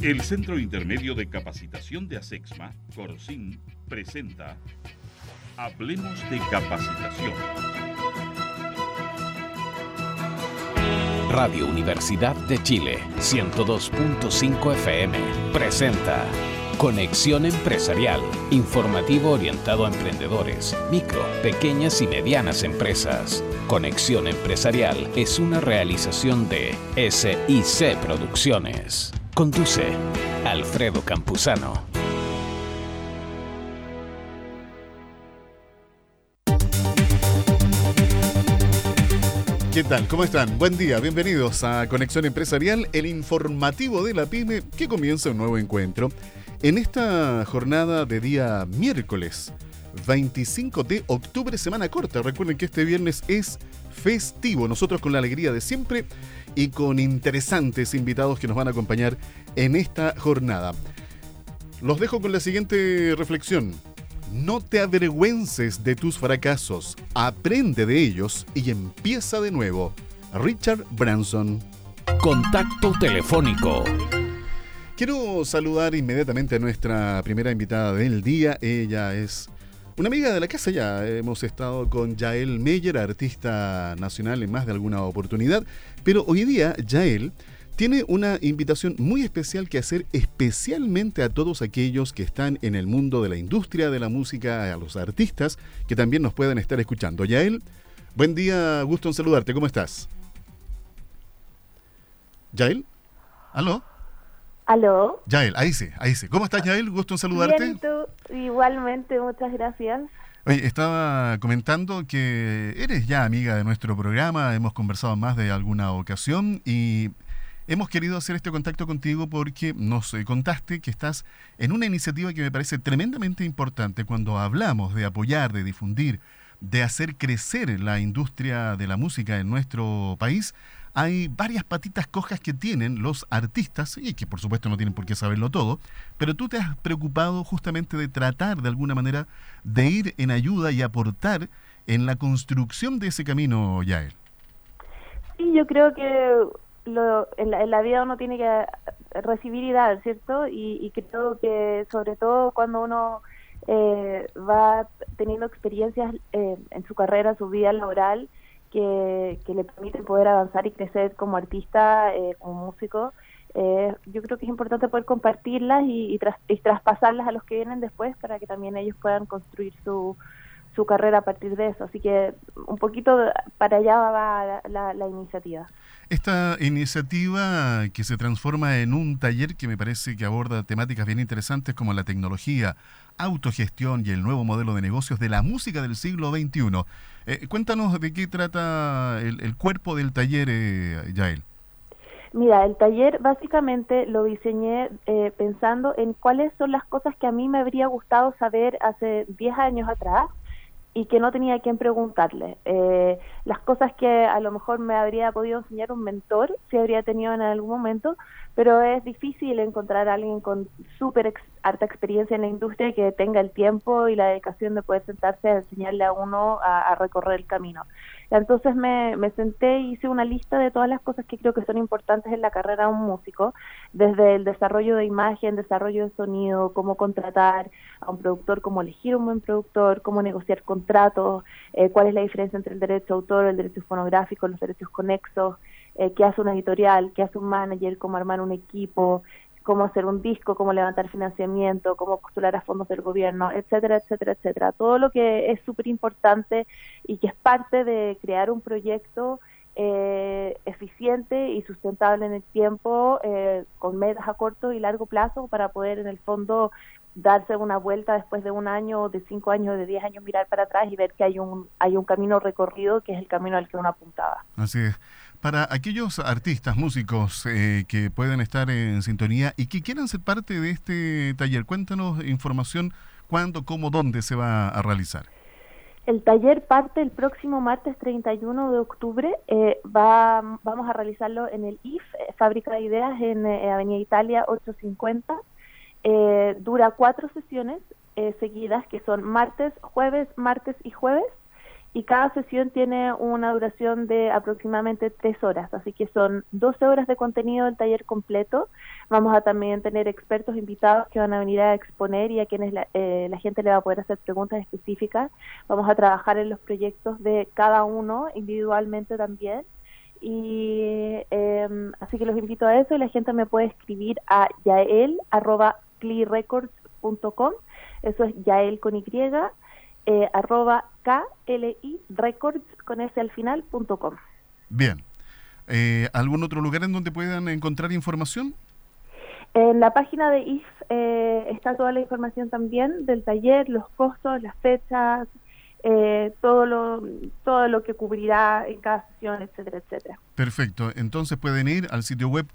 El Centro Intermedio de Capacitación de ASEXMA, Corcin, presenta Hablemos de Capacitación. Radio Universidad de Chile, 102.5 FM, presenta Conexión Empresarial, informativo orientado a emprendedores, micro, pequeñas y medianas empresas. Conexión Empresarial es una realización de SIC Producciones. Conduce Alfredo Campuzano. ¿Qué tal? ¿Cómo están? Buen día, bienvenidos a Conexión Empresarial, el informativo de la PYME que comienza un nuevo encuentro en esta jornada de día miércoles 25 de octubre, semana corta. Recuerden que este viernes es festivo, nosotros con la alegría de siempre y con interesantes invitados que nos van a acompañar en esta jornada. Los dejo con la siguiente reflexión. No te avergüences de tus fracasos, aprende de ellos y empieza de nuevo. Richard Branson. Contacto telefónico. Quiero saludar inmediatamente a nuestra primera invitada del día. Ella es una amiga de la casa ya. Hemos estado con Yael Meyer, artista nacional en más de alguna oportunidad. Pero hoy día Yael tiene una invitación muy especial que hacer especialmente a todos aquellos que están en el mundo de la industria de la música, a los artistas que también nos pueden estar escuchando. Yael, buen día, gusto en saludarte. ¿Cómo estás? Yael, ¿aló? ¿Aló? Yael, ahí sí. ¿Cómo estás, Yael? Gusto en saludarte. Bien, ¿y tú? Igualmente, muchas gracias. Oye, estaba comentando que eres ya amiga de nuestro programa, hemos conversado en más de alguna ocasión y hemos querido hacer este contacto contigo porque nos contaste que estás en una iniciativa que me parece tremendamente importante cuando hablamos de apoyar, de difundir, de hacer crecer la industria de la música en nuestro país. Hay varias patitas cojas que tienen los artistas y que por supuesto no tienen por qué saberlo todo, pero tú te has preocupado justamente de tratar de alguna manera de ir en ayuda y aportar en la construcción de ese camino, Yael. Sí, yo creo que en la vida uno tiene que recibir y dar, ¿cierto? Y creo que sobre todo cuando uno va teniendo experiencias en su carrera, su vida laboral, que le permiten poder avanzar y crecer como artista, como músico, yo creo que es importante poder compartirlas y traspasarlas a los que vienen después para que también ellos puedan construir su carrera a partir de eso. Así que un poquito para allá va la iniciativa. Esta iniciativa que se transforma en un taller que me parece que aborda temáticas bien interesantes como la tecnología, autogestión y el nuevo modelo de negocios de la música del siglo XXI. Cuéntanos de qué trata el cuerpo del taller, Yael. Mira, el taller básicamente lo diseñé pensando en cuáles son las cosas que a mí me habría gustado saber hace 10 años atrás y que no tenía a quién preguntarle. Las cosas que a lo mejor me habría podido enseñar un mentor, si habría tenido en algún momento, pero es difícil encontrar a alguien con súper harta experiencia en la industria que tenga el tiempo y la dedicación de poder sentarse a enseñarle a uno a recorrer el camino. Entonces me senté y hice una lista de todas las cosas que creo que son importantes en la carrera de un músico, desde el desarrollo de imagen, desarrollo de sonido, cómo contratar a un productor, cómo elegir un buen productor, cómo negociar contratos, cuál es la diferencia entre el derecho de autor, el derecho fonográfico, los derechos conexos, qué hace una editorial, qué hace un manager, cómo armar un equipo, cómo hacer un disco, cómo levantar financiamiento, cómo postular a fondos del gobierno, etcétera, etcétera, etcétera. Todo lo que es súper importante y que es parte de crear un proyecto eficiente y sustentable en el tiempo, con metas a corto y largo plazo para poder en el fondo darse una vuelta después de un año, de 5 años, de 10 años, mirar para atrás y ver que hay un camino recorrido que es el camino al que uno apuntaba. Así es. Para aquellos artistas, músicos que pueden estar en sintonía y que quieran ser parte de este taller, cuéntanos información, cuándo, cómo, dónde se va a realizar. El taller parte el próximo martes 31 de octubre. Vamos a realizarlo en el IF, Fábrica de Ideas, en Avenida Italia 850. Dura 4 sesiones seguidas, que son martes y jueves. y cada sesión tiene una duración de aproximadamente 3 horas, así que son 12 horas de contenido del taller completo. Vamos a también tener expertos invitados que van a venir a exponer y a quienes la gente le va a poder hacer preguntas específicas. Vamos a trabajar en los proyectos de cada uno individualmente también. Y así que los invito a eso, y la gente me puede escribir a yael@klirecords.com. Eso es Yael con Y, @KLI Records con S al final.com. Bien. ¿Algún otro lugar en donde puedan encontrar información? En la página de IF está toda la información también del taller, los costos, las fechas, todo lo que cubrirá en cada sesión, etcétera, etcétera. Perfecto. Entonces pueden ir al sitio web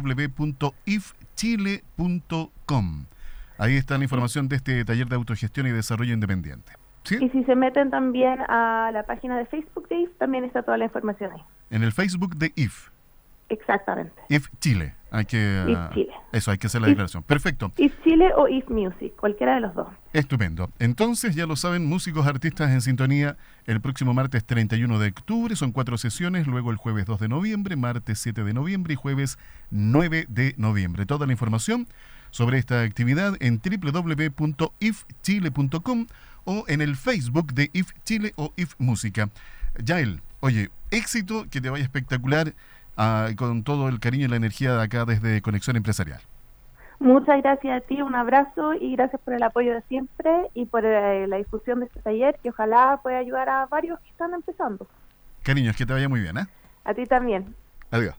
www.ifchile.com. Ahí está la información de este taller de autogestión y desarrollo independiente. ¿Sí? Y si se meten también a la página de Facebook de IF, también está toda la información ahí. En el Facebook de IF. Exactamente. IF Chile. IF Chile. Eso, hay que hacer la declaración. Perfecto. IF Chile o IF Music, cualquiera de los dos. Estupendo. Entonces, ya lo saben, músicos, artistas en sintonía el próximo martes 31 de octubre. Son 4 sesiones, luego el jueves 2 de noviembre, martes 7 de noviembre y jueves 9 de noviembre. Toda la información sobre esta actividad en www.ifchile.com o en el Facebook de IF Chile o IF Música. Yael, oye, éxito, que te vaya espectacular, con todo el cariño y la energía de acá desde Conexión Empresarial. Muchas gracias a ti, un abrazo y gracias por el apoyo de siempre y por la difusión de este taller, que ojalá pueda ayudar a varios que están empezando. Cariños, que te vaya muy bien, ¿eh? A ti también. Adiós.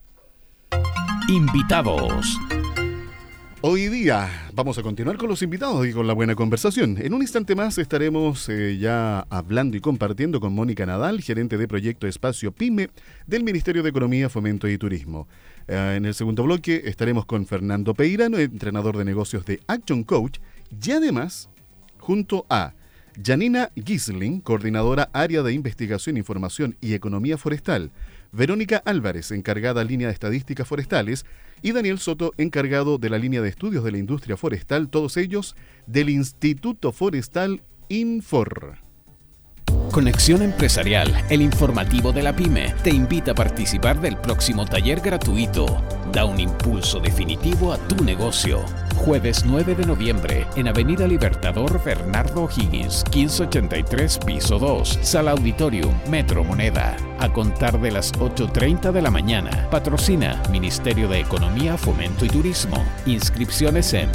Invitados. Hoy día vamos a continuar con los invitados y con la buena conversación. En un instante más estaremos ya hablando y compartiendo con Mónica Nadal, gerente de Proyecto Espacio PYME del Ministerio de Economía, Fomento y Turismo. En el segundo bloque estaremos con Fernando Peirano, entrenador de negocios de Action Coach, y además junto a Janina Gisling, coordinadora área de investigación, información y economía forestal, Verónica Álvarez, encargada línea de estadísticas forestales, y Daniel Soto, encargado de la línea de estudios de la industria forestal, todos ellos del Instituto Forestal Infor. Conexión Empresarial, el informativo de la PYME, te invita a participar del próximo taller gratuito. Da un impulso definitivo a tu negocio. Jueves 9 de noviembre, en Avenida Libertador Bernardo O'Higgins, 1583, piso 2, Sala Auditorium, Metro Moneda. A contar de las 8:30 de la mañana. Patrocina Ministerio de Economía, Fomento y Turismo. Inscripciones en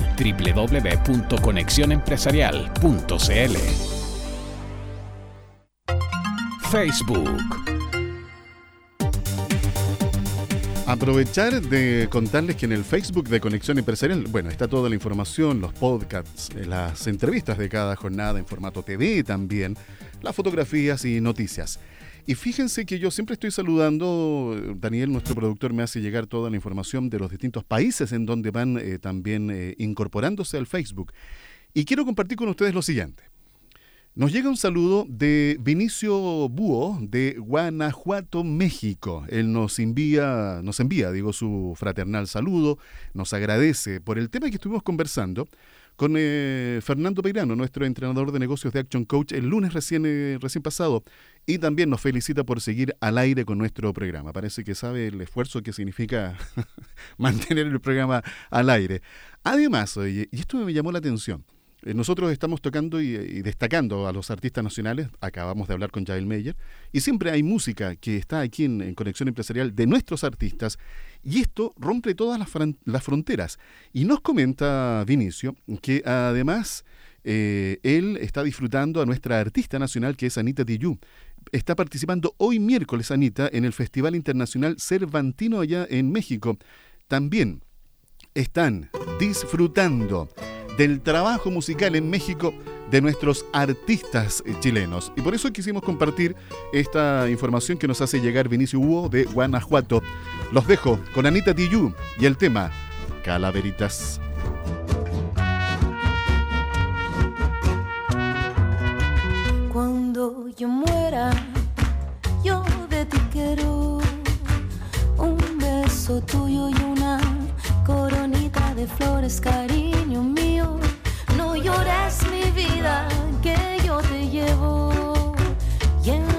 www.conexionempresarial.cl. Facebook. Aprovechar de contarles que en el Facebook de Conexión Empresarial, bueno, está toda la información, los podcasts, las entrevistas de cada jornada en formato TV también, las fotografías y noticias. Y fíjense que yo siempre estoy saludando, Daniel, nuestro productor, me hace llegar toda la información de los distintos países en donde van también incorporándose al Facebook. Y quiero compartir con ustedes lo siguiente. Nos llega un saludo de Vinicio Búho de Guanajuato, México. Él nos envía su fraternal saludo, nos agradece por el tema que estuvimos conversando con Fernando Peirano, nuestro entrenador de negocios de Action Coach, el lunes recién pasado, y también nos felicita por seguir al aire con nuestro programa. Parece que sabe el esfuerzo que significa mantener el programa al aire. Además, oye, y esto me llamó la atención, nosotros estamos tocando y destacando a los artistas nacionales. Acabamos de hablar con Jael Meyer y siempre hay música que está aquí en Conexión Empresarial de nuestros artistas, y esto rompe todas las fronteras. Y nos comenta Vinicio que además él está disfrutando a nuestra artista nacional, que es Anita Tijoux. Está participando hoy miércoles, Anita, en el Festival Internacional Cervantino allá en México. También están disfrutando del trabajo musical en México de nuestros artistas chilenos. Y por eso quisimos compartir esta información que nos hace llegar Vinicio Hugo de Guanajuato. Los dejo con Anita Tijoux y el tema Calaveritas. Cuando yo muera, yo de ti quiero un beso tuyo y una coronita de flores, cariño mío. No llores mi vida, que yo te llevo y en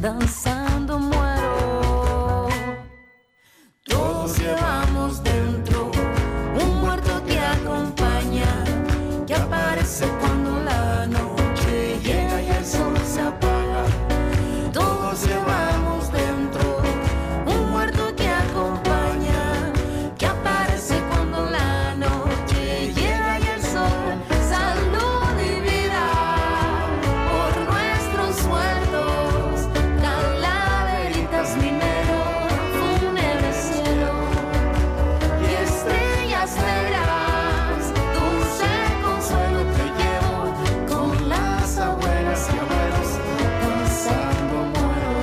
danzando muero. Todos llevamos dentro un muerto que acompaña, que aparece cuando la noche llega y el sol se apaga. Todos llevamos dentro un muerto que acompaña, que aparece cuando la noche llega y el sol. Salud y vida por nuestros muertos, calaveritas, mineros, fúnebre cielo y estrellas negras. Dulce consuelo te llevo con las abuelas y abuelos, danzando muero.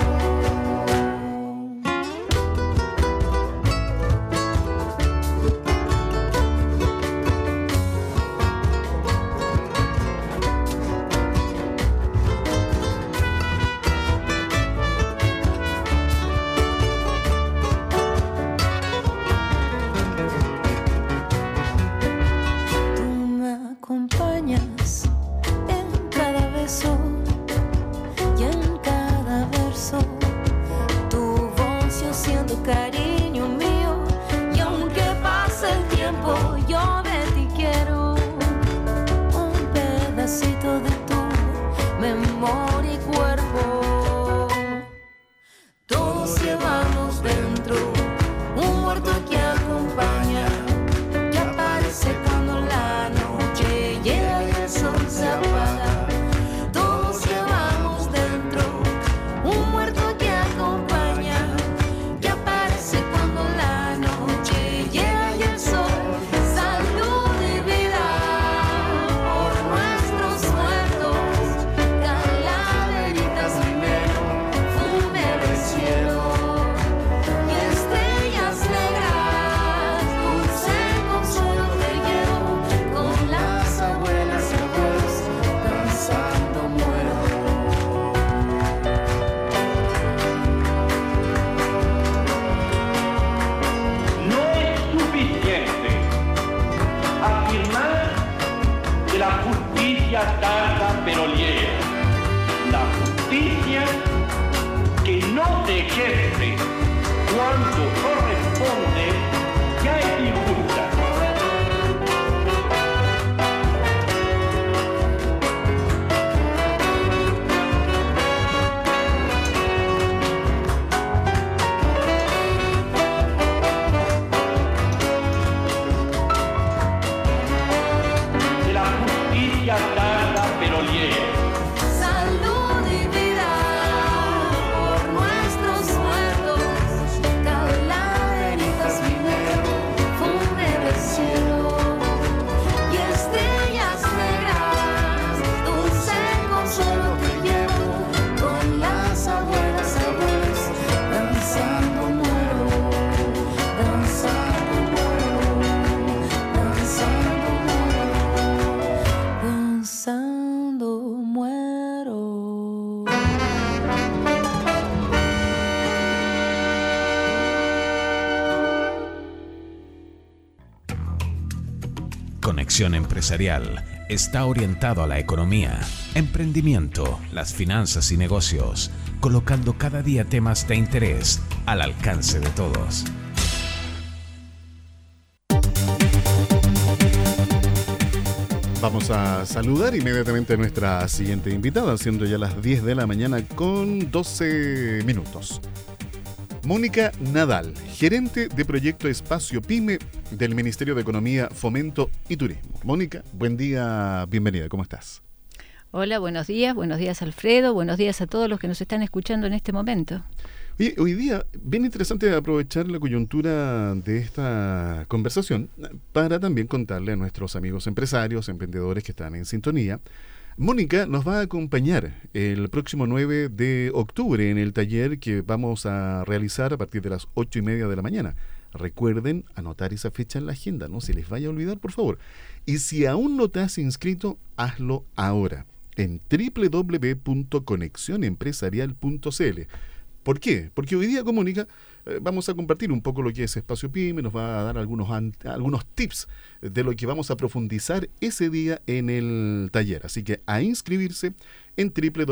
Tú me acompañas en cada beso y en cada verso. Tu voz yo siento cariño mío, y aunque pase el tiempo yo de ti quiero un pedacito de tu memoria y cuerpo. Todos llevamos dentro un muerto que acompaña, que aparece cuando la noche llega y el sol se apaga. Todos llevamos dentro un muerto que acompaña, que aparece cuando la noche llega y el sol. Salud y vida por nuestros muertos, calaveritas, primero, fúnebre cielo y estrellas negras. Dulce consuelo te llevo con las abuelas y abuelos, danzando muero. No es suficiente afirmar que la justicia tarda pero llega. La justicia que no se ejerce cuando corresponde ya es injusta. Que la justicia tarda pero llega. Salud y vida por nuestros muertos, calaveritas, minero, fúnebre cielo y estrellas negras. Dulce consuelo te llevo con las abuelas y abuelos, danzando muero, danzando muero, danzando muero, danzando muero. Conexión Empresarial está orientado a la economía, emprendimiento, las finanzas y negocios, colocando cada día temas de interés al alcance de todos. Vamos a saludar inmediatamente a nuestra siguiente invitada, siendo ya las 10 de la mañana con 12 minutos. Mónica Nadal, gerente de proyecto Espacio Pyme del Ministerio de Economía, Fomento y Turismo. Mónica, buen día, bienvenida, ¿cómo estás? Hola, buenos días Alfredo, buenos días a todos los que nos están escuchando en este momento. Oye, hoy día, bien interesante aprovechar la coyuntura de esta conversación para también contarle a nuestros amigos empresarios, emprendedores que están en sintonía. Mónica nos va a acompañar el próximo 9 de octubre en el taller que vamos a realizar a partir de las 8:30 de la mañana. Recuerden anotar esa fecha en la agenda, no se les vaya a olvidar, por favor. Y si aún no te has inscrito, hazlo ahora en www.conexionempresarial.cl. ¿Por qué? Porque hoy día con Mónica vamos a compartir un poco lo que es Espacio PYME, nos va a dar algunos tips de lo que vamos a profundizar ese día en el taller. Así que a inscribirse en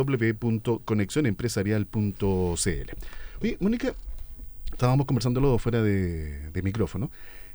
www.conexionempresarial.cl. Oye, Mónica, estábamos conversándolo fuera de micrófono.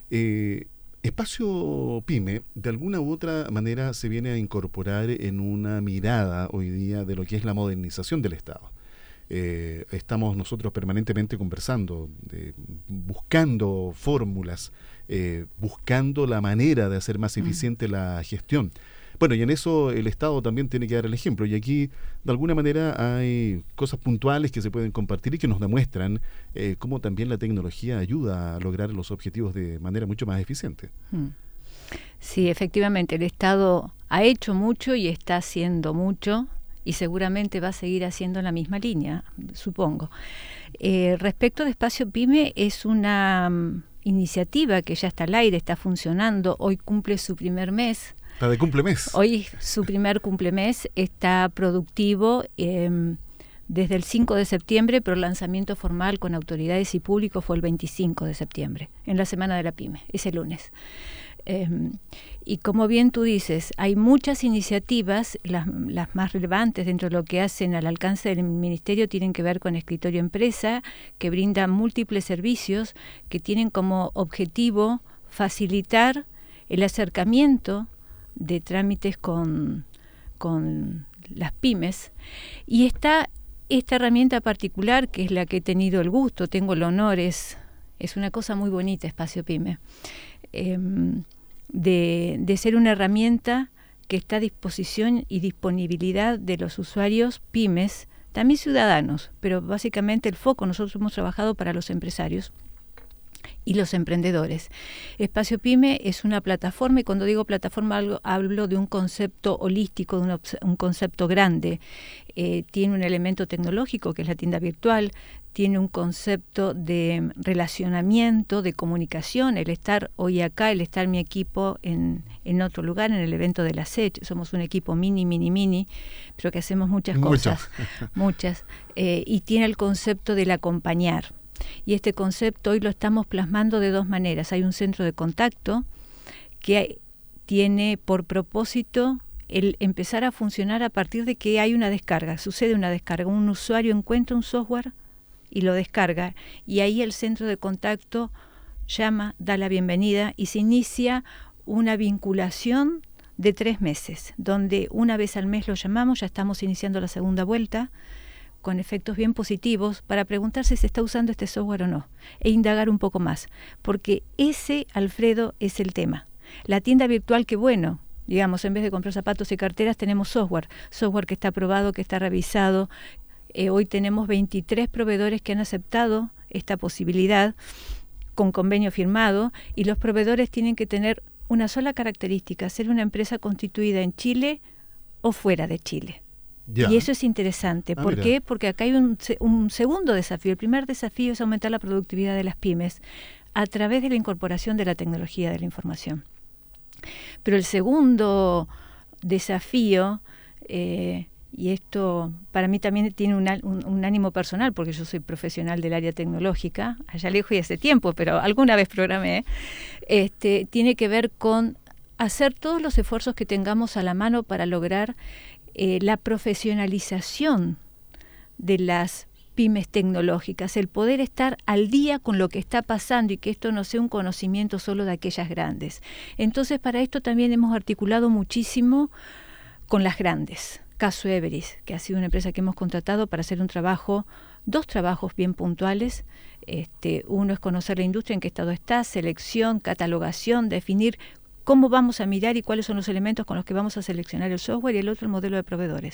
Espacio PYME, de alguna u otra manera, se viene a incorporar en una mirada hoy día de lo que es la modernización del Estado. Estamos nosotros permanentemente conversando, buscando fórmulas, buscando la manera de hacer más eficiente la gestión. Bueno, y en eso el Estado también tiene que dar el ejemplo, y aquí de alguna manera hay cosas puntuales que se pueden compartir y que nos demuestran cómo también la tecnología ayuda a lograr los objetivos de manera mucho más eficiente. Sí, efectivamente, el Estado ha hecho mucho y está haciendo mucho, y seguramente va a seguir haciendo la misma línea, supongo. Respecto de Espacio PYME, es una iniciativa que ya está al aire, está funcionando, hoy cumple su primer mes. ¿Está de cumplemes? Hoy su primer cumplemes, está productivo desde el 5 de septiembre, pero el lanzamiento formal con autoridades y público fue el 25 de septiembre, en la Semana de la PYME, ese lunes. Y como bien tú dices, hay muchas iniciativas, las más relevantes dentro de lo que hacen al alcance del Ministerio tienen que ver con Escritorio Empresa, que brinda múltiples servicios que tienen como objetivo facilitar el acercamiento de trámites con las pymes. Y está esta herramienta particular, que es la que he tenido el gusto, tengo el honor, es una cosa muy bonita, Espacio PYME. De ser una herramienta que está a disposición y disponibilidad de los usuarios pymes, también ciudadanos, pero básicamente el foco nosotros hemos trabajado para los empresarios y los emprendedores. Espacio PYME es una plataforma, y cuando digo plataforma hablo de un concepto holístico, de un concepto grande. Tiene un elemento tecnológico que es la tienda virtual, tiene un concepto de relacionamiento, de comunicación, el estar hoy acá, el estar mi equipo en otro lugar, en el evento de la SECH. Somos un equipo mini, pero que hacemos muchas cosas, muchas. Y tiene el concepto del acompañar. Y este concepto hoy lo estamos plasmando de dos maneras. Hay un centro de contacto que tiene por propósito el empezar a funcionar a partir de que hay una descarga, sucede una descarga, un usuario encuentra un software y lo descarga, y ahí el centro de contacto llama, da la bienvenida y se inicia una vinculación de 3 meses, donde una vez al mes lo llamamos, ya estamos iniciando la segunda vuelta, con efectos bien positivos, para preguntar si se está usando este software o no, e indagar un poco más, porque ese, Alfredo, es el tema. La tienda virtual, que bueno, digamos, en vez de comprar zapatos y carteras, tenemos software que está aprobado, que está revisado. Hoy tenemos 23 proveedores que han aceptado esta posibilidad con convenio firmado, y los proveedores tienen que tener una sola característica, ser una empresa constituida en Chile o fuera de Chile. Ya. Y eso es interesante. ¿Por qué? Porque acá hay un segundo desafío. El primer desafío es aumentar la productividad de las pymes a través de la incorporación de la tecnología de la información. Pero el segundo desafío, y esto para mí también tiene un ánimo personal, porque yo soy profesional del área tecnológica, allá lejos y hace tiempo, pero alguna vez programé, tiene que ver con hacer todos los esfuerzos que tengamos a la mano para lograr la profesionalización de las pymes tecnológicas, el poder estar al día con lo que está pasando y que esto no sea un conocimiento solo de aquellas grandes. Entonces, para esto también hemos articulado muchísimo con las grandes. Caso Everis, que ha sido una empresa que hemos contratado para hacer dos trabajos bien puntuales. Uno es conocer la industria, en qué estado está, selección, catalogación, definir cómo vamos a mirar y cuáles son los elementos con los que vamos a seleccionar el software, y el otro el modelo de proveedores.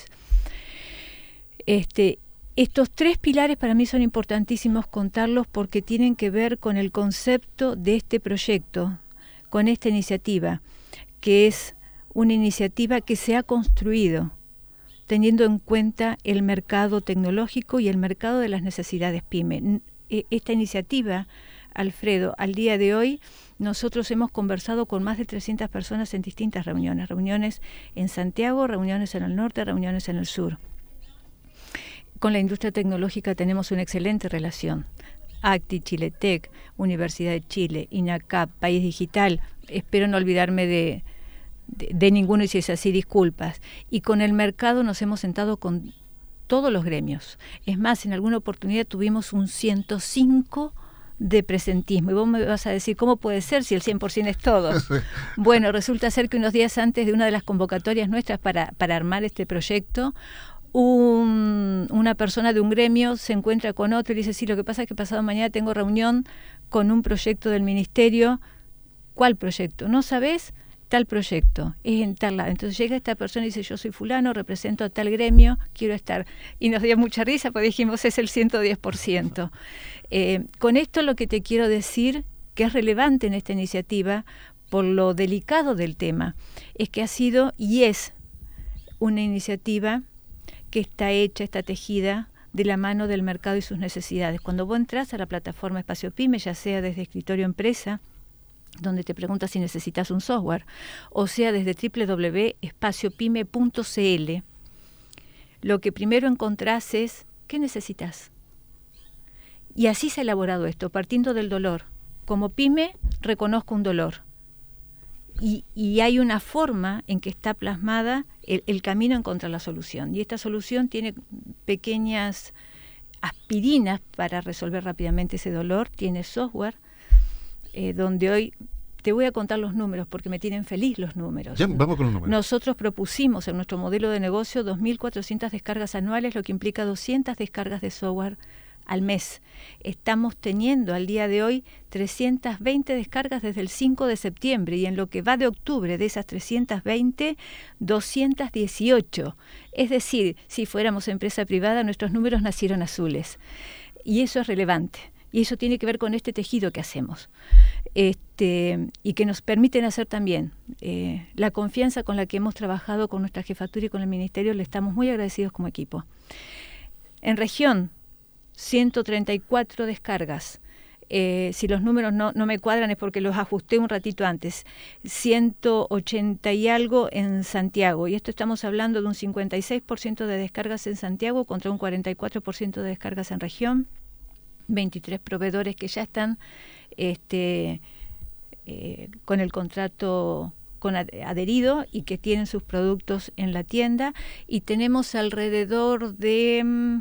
Estos 3 pilares para mí son importantísimos contarlos, porque tienen que ver con el concepto de este proyecto, con esta iniciativa, que es una iniciativa que se ha construido teniendo en cuenta el mercado tecnológico y el mercado de las necesidades PYME. Esta iniciativa, Alfredo, al día de hoy nosotros hemos conversado con más de 300 personas en distintas reuniones en Santiago, reuniones en el norte, reuniones en el sur. Con la industria tecnológica tenemos una excelente relación. ACTI, Chiletec, Universidad de Chile, INACAP, País Digital, espero no olvidarme de ninguno, y si es así, disculpas. Y con el mercado nos hemos sentado con todos los gremios. Es más, en alguna oportunidad tuvimos un 105 de presentismo. Y vos me vas a decir, ¿cómo puede ser si el 100% es todo? Bueno, resulta ser que unos días antes de una de las convocatorias nuestras para armar este proyecto, una persona de un gremio se encuentra con otro y dice, sí, lo que pasa es que pasado mañana tengo reunión con un proyecto del ministerio. ¿Cuál proyecto? ¿No sabés? Tal proyecto, es en tal lado. Entonces llega esta persona y dice, yo soy fulano, represento a tal gremio, quiero estar. Y nos dio mucha risa porque dijimos, es el 110%. Con esto lo que te quiero decir, que es relevante en esta iniciativa, por lo delicado del tema, es que ha sido y es una iniciativa que está hecha, está tejida de la mano del mercado y sus necesidades. Cuando vos entras a la plataforma Espacio Pyme, ya sea desde Escritorio Empresa, donde te preguntas si necesitas un software, o sea desde www.espaciopyme.cl, lo que primero encontrás es, ¿qué necesitas? Y así se ha elaborado esto, partiendo del dolor. Como pyme, reconozco un dolor. Y hay una forma en que está plasmada el camino en contra de la solución. Y esta solución tiene pequeñas aspirinas para resolver rápidamente ese dolor, tiene software, donde hoy te voy a contar los números porque me tienen feliz los números. Ya, vamos con los números. Nosotros propusimos en nuestro modelo de negocio 2.400 descargas anuales, lo que implica 200 descargas de software al mes. Estamos teniendo al día de hoy 320 descargas desde el 5 de septiembre y en lo que va de octubre de esas 320, 218. Es decir, si fuéramos empresa privada, nuestros números nacieron azules. Y eso es relevante. Y eso tiene que ver con este tejido que hacemos. Y que nos permiten hacer también la confianza con la que hemos trabajado con nuestra jefatura y con el ministerio, le estamos muy agradecidos como equipo. En región, 134 descargas. Si los números no me cuadran es porque los ajusté un ratito antes. 180 y algo en Santiago. Y esto estamos hablando de un 56% de descargas en Santiago contra un 44% de descargas en región. 23 proveedores que ya están con el contrato adherido y que tienen sus productos en la tienda. Y tenemos alrededor de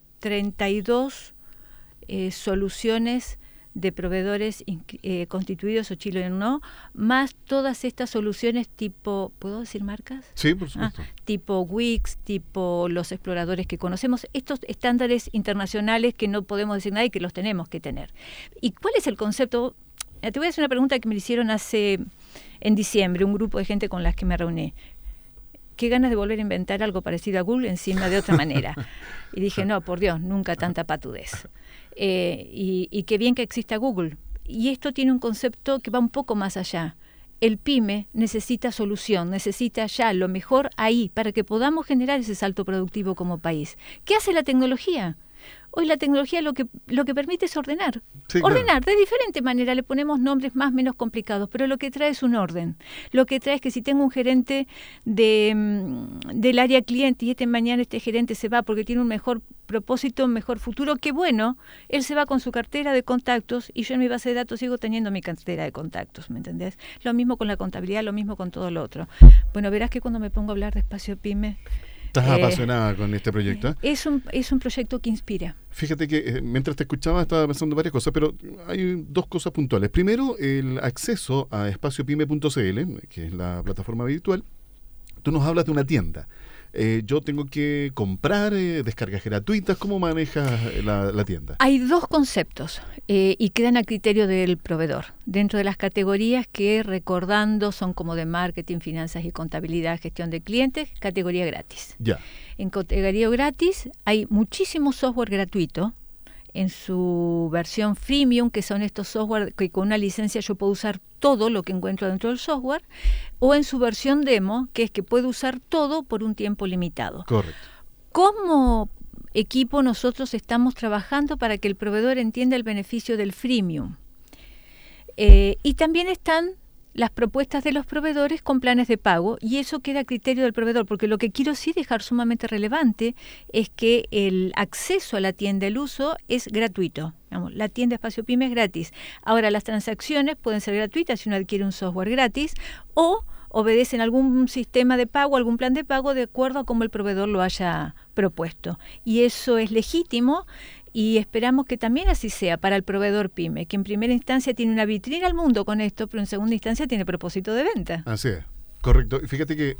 32 soluciones de proveedores constituidos o chilenos, ¿no? Más todas estas soluciones tipo, ¿puedo decir marcas? Sí, por supuesto. Tipo Wix, tipo los exploradores que conocemos, estos estándares internacionales que no podemos decir nada y que los tenemos que tener. ¿Y cuál es el concepto? Te voy a hacer una pregunta que me hicieron en diciembre, un grupo de gente con las que me reuní. Qué ganas de volver a inventar algo parecido a Google encima de otra manera. Y dije, no, por Dios, nunca tanta patudez. Y qué bien que exista Google. Y esto tiene un concepto que va un poco más allá. El pyme necesita solución, necesita ya lo mejor ahí para que podamos generar ese salto productivo como país. ¿Qué hace la tecnología? Hoy la tecnología lo que permite es ordenar. Sí, ordenar, claro. De diferente manera, le ponemos nombres más o menos complicados, pero lo que trae es un orden. Lo que trae es que si tengo un gerente del área cliente y mañana este gerente se va porque tiene un mejor propósito, un mejor futuro, qué bueno, él se va con su cartera de contactos y yo en mi base de datos sigo teniendo mi cartera de contactos, ¿me entendés? Lo mismo con la contabilidad, lo mismo con todo lo otro. Bueno, verás que cuando me pongo a hablar de Espacio Pyme... ¿Estás apasionada con este proyecto? Es un proyecto que inspira. Fíjate que mientras te escuchaba estaba pensando varias cosas, pero hay dos cosas puntuales. Primero, el acceso a espaciopyme.cl, que es la plataforma virtual. Tú nos hablas de una tienda. Yo tengo que comprar descargas gratuitas. ¿Cómo manejas la tienda? Hay dos conceptos y quedan a criterio del proveedor. Dentro de las categorías que, recordando, son como de marketing, finanzas y contabilidad, gestión de clientes, categoría gratis. Ya. En categoría gratis hay muchísimo software gratuito. En su versión freemium, que son estos software que con una licencia yo puedo usar todo lo que encuentro dentro del software, o en su versión demo, que es que puedo usar todo por un tiempo limitado. Correcto. Como equipo nosotros estamos trabajando para que el proveedor entienda el beneficio del freemium. Y también están las propuestas de los proveedores con planes de pago, y eso queda a criterio del proveedor, porque lo que quiero sí dejar sumamente relevante es que el acceso a la tienda, el uso es gratuito. Digamos, la tienda Espacio Pyme es gratis. Ahora, las transacciones pueden ser gratuitas si uno adquiere un software gratis o obedecen algún sistema de pago, algún plan de pago de acuerdo a cómo el proveedor lo haya propuesto. Y eso es legítimo y esperamos que también así sea para el proveedor PYME, que en primera instancia tiene una vitrina al mundo con esto, pero en segunda instancia tiene propósito de venta. Así es, correcto. Fíjate que,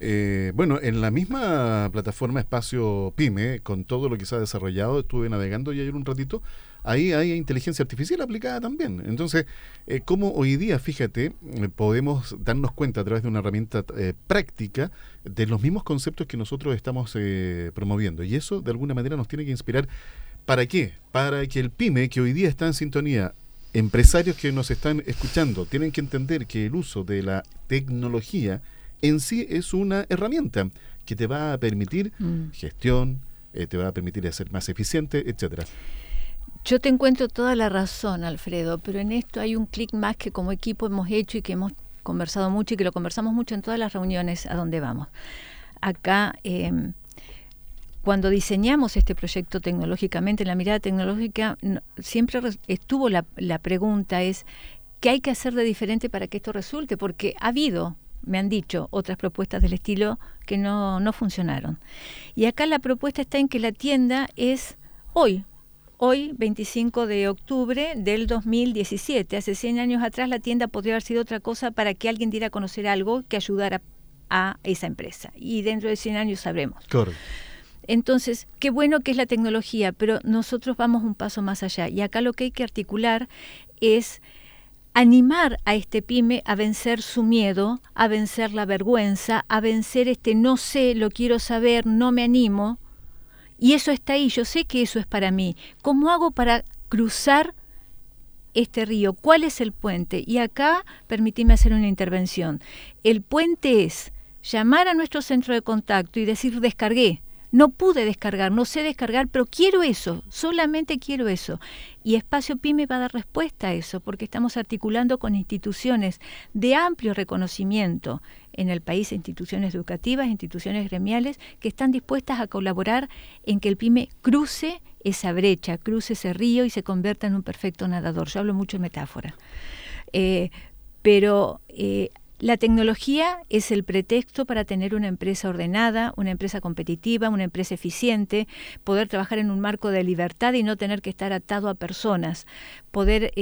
en la misma plataforma Espacio Pyme, con todo lo que se ha desarrollado, estuve navegando y ayer un ratito, ahí hay inteligencia artificial aplicada también. Entonces, cómo hoy día, fíjate, podemos darnos cuenta a través de una herramienta práctica de los mismos conceptos que nosotros estamos promoviendo. Y eso, de alguna manera, nos tiene que inspirar. ¿Para qué? Para que el PYME, que hoy día está en sintonía, empresarios que nos están escuchando, tienen que entender que el uso de la tecnología en sí es una herramienta que te va a permitir gestión, te va a permitir ser más eficiente, etcétera. Yo te encuentro toda la razón, Alfredo, pero en esto hay un clic más que como equipo hemos hecho y que hemos conversado mucho y que lo conversamos mucho en todas las reuniones a donde vamos. Acá, cuando diseñamos este proyecto tecnológicamente, en la mirada tecnológica, siempre estuvo la pregunta es, ¿qué hay que hacer de diferente para que esto resulte? Porque ha habido, me han dicho, otras propuestas del estilo que no funcionaron. Y acá la propuesta está en que la tienda es hoy, 25 de octubre del 2017. Hace 100 años atrás la tienda podría haber sido otra cosa para que alguien diera a conocer algo que ayudara a esa empresa. Y dentro de 100 años sabremos. Correcto. Entonces, qué bueno que es la tecnología, pero nosotros vamos un paso más allá. Y acá lo que hay que articular es animar a este PYME a vencer su miedo, a vencer la vergüenza, a vencer no sé, lo quiero saber, no me animo. Y eso está ahí, yo sé que eso es para mí. ¿Cómo hago para cruzar este río? ¿Cuál es el puente? Y acá, permitime hacer una intervención. El puente es llamar a nuestro centro de contacto y decir, descargué. No pude descargar, no sé descargar, pero quiero eso, solamente quiero eso. Y Espacio PYME va a dar respuesta a eso, porque estamos articulando con instituciones de amplio reconocimiento en el país, instituciones educativas, instituciones gremiales, que están dispuestas a colaborar en que el PYME cruce esa brecha, cruce ese río y se convierta en un perfecto nadador. Yo hablo mucho de metáfora. Pero la tecnología es el pretexto para tener una empresa ordenada, una empresa competitiva, una empresa eficiente, poder trabajar en un marco de libertad y no tener que estar atado a personas, poder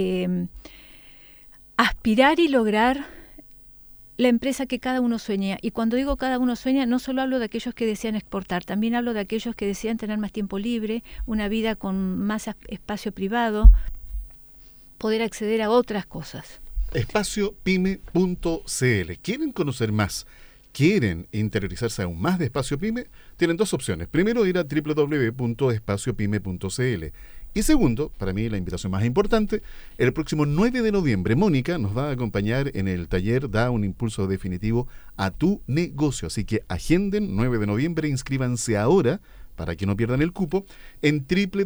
aspirar y lograr la empresa que cada uno sueña. Y cuando digo cada uno sueña, no solo hablo de aquellos que desean exportar, también hablo de aquellos que desean tener más tiempo libre, una vida con más espacio privado, poder acceder a otras cosas. EspacioPyme.cl. ¿Quieren conocer más? ¿Quieren interiorizarse aún más de Espacio Pyme? Tienen dos opciones. Primero, ir a www.espaciopyme.cl. Y segundo, para mí la invitación más importante, el próximo 9 de noviembre, Mónica nos va a acompañar en el taller Da un impulso definitivo a tu negocio. Así que agenden 9 de noviembre, inscríbanse ahora para que no pierdan el cupo, en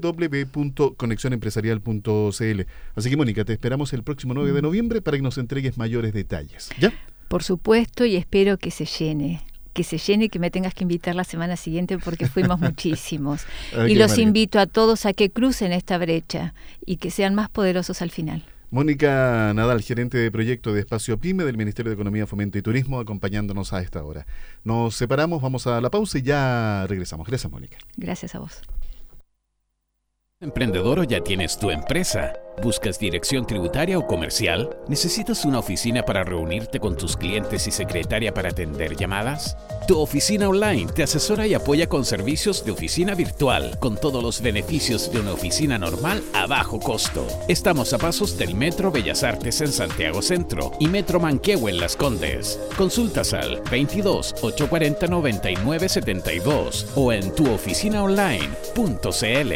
www.conexionempresarial.cl. Así que, Mónica, te esperamos el próximo 9 de noviembre para que nos entregues mayores detalles. ¿Ya? Por supuesto, y espero que se llene, y que me tengas que invitar la semana siguiente porque fuimos muchísimos. Y los invito a todos a que crucen esta brecha y que sean más poderosos al final. Mónica Nadal, gerente de proyecto de Espacio PYME del Ministerio de Economía, Fomento y Turismo, acompañándonos a esta hora. Nos separamos, vamos a la pausa y ya regresamos. Gracias, Mónica. Gracias a vos. ¿Emprendedor o ya tienes tu empresa? ¿Buscas dirección tributaria o comercial? ¿Necesitas una oficina para reunirte con tus clientes y secretaria para atender llamadas? Tu Oficina Online te asesora y apoya con servicios de oficina virtual, con todos los beneficios de una oficina normal a bajo costo. Estamos a pasos del Metro Bellas Artes en Santiago Centro y Metro Manquehue en Las Condes. Consultas al 22 840 99 72 o en tuoficinaonline.cl.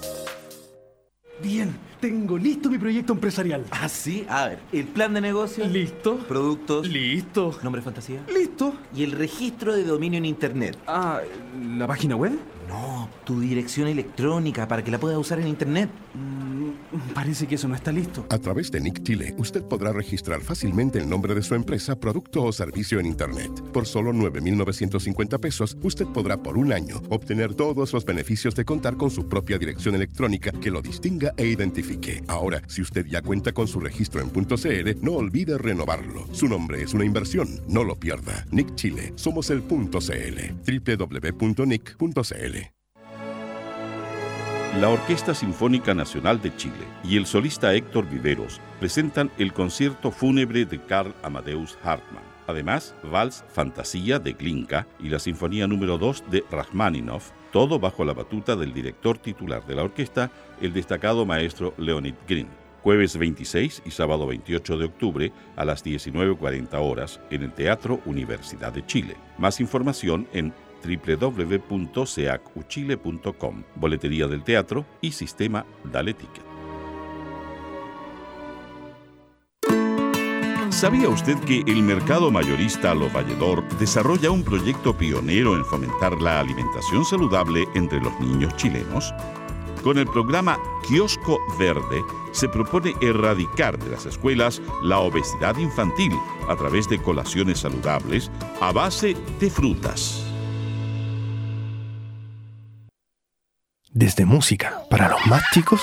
Bien, tengo listo mi proyecto empresarial. Ah, sí. A ver, el plan de negocio. Listo. Productos. Listo. Nombre fantasía. Listo. Y el registro de dominio en internet. Ah, ¿la página web? No, tu dirección electrónica para que la puedas usar en internet. parece que eso no está listo. A través de Nick Chile, usted podrá registrar fácilmente el nombre de su empresa, producto o servicio en Internet. Por solo 9.950 pesos, usted podrá por un año obtener todos los beneficios de contar con su propia dirección electrónica que lo distinga e identifique. Ahora, si usted ya cuenta con su registro en .cl, no olvide renovarlo. Su nombre es una inversión, no lo pierda. Nick Chile, somos el .cl. www.nick.cl. La Orquesta Sinfónica Nacional de Chile y el solista Héctor Viveros presentan el concierto fúnebre de Karl Amadeus Hartmann. Además, Vals Fantasía de Glinka y la Sinfonía número 2 de Rachmaninoff, todo bajo la batuta del director titular de la orquesta, el destacado maestro Leonid Green. Jueves 26 y sábado 28 de octubre a las 19:40 horas en el Teatro Universidad de Chile. Más información en www.ceacuchile.com, boletería del teatro y sistema Dale Ticket. ¿Sabía usted que el mercado mayorista Lo Valledor desarrolla un proyecto pionero en fomentar la alimentación saludable entre los niños chilenos? Con el programa Kiosco Verde se propone erradicar de las escuelas la obesidad infantil a través de colaciones saludables a base de frutas. Desde música para los más chicos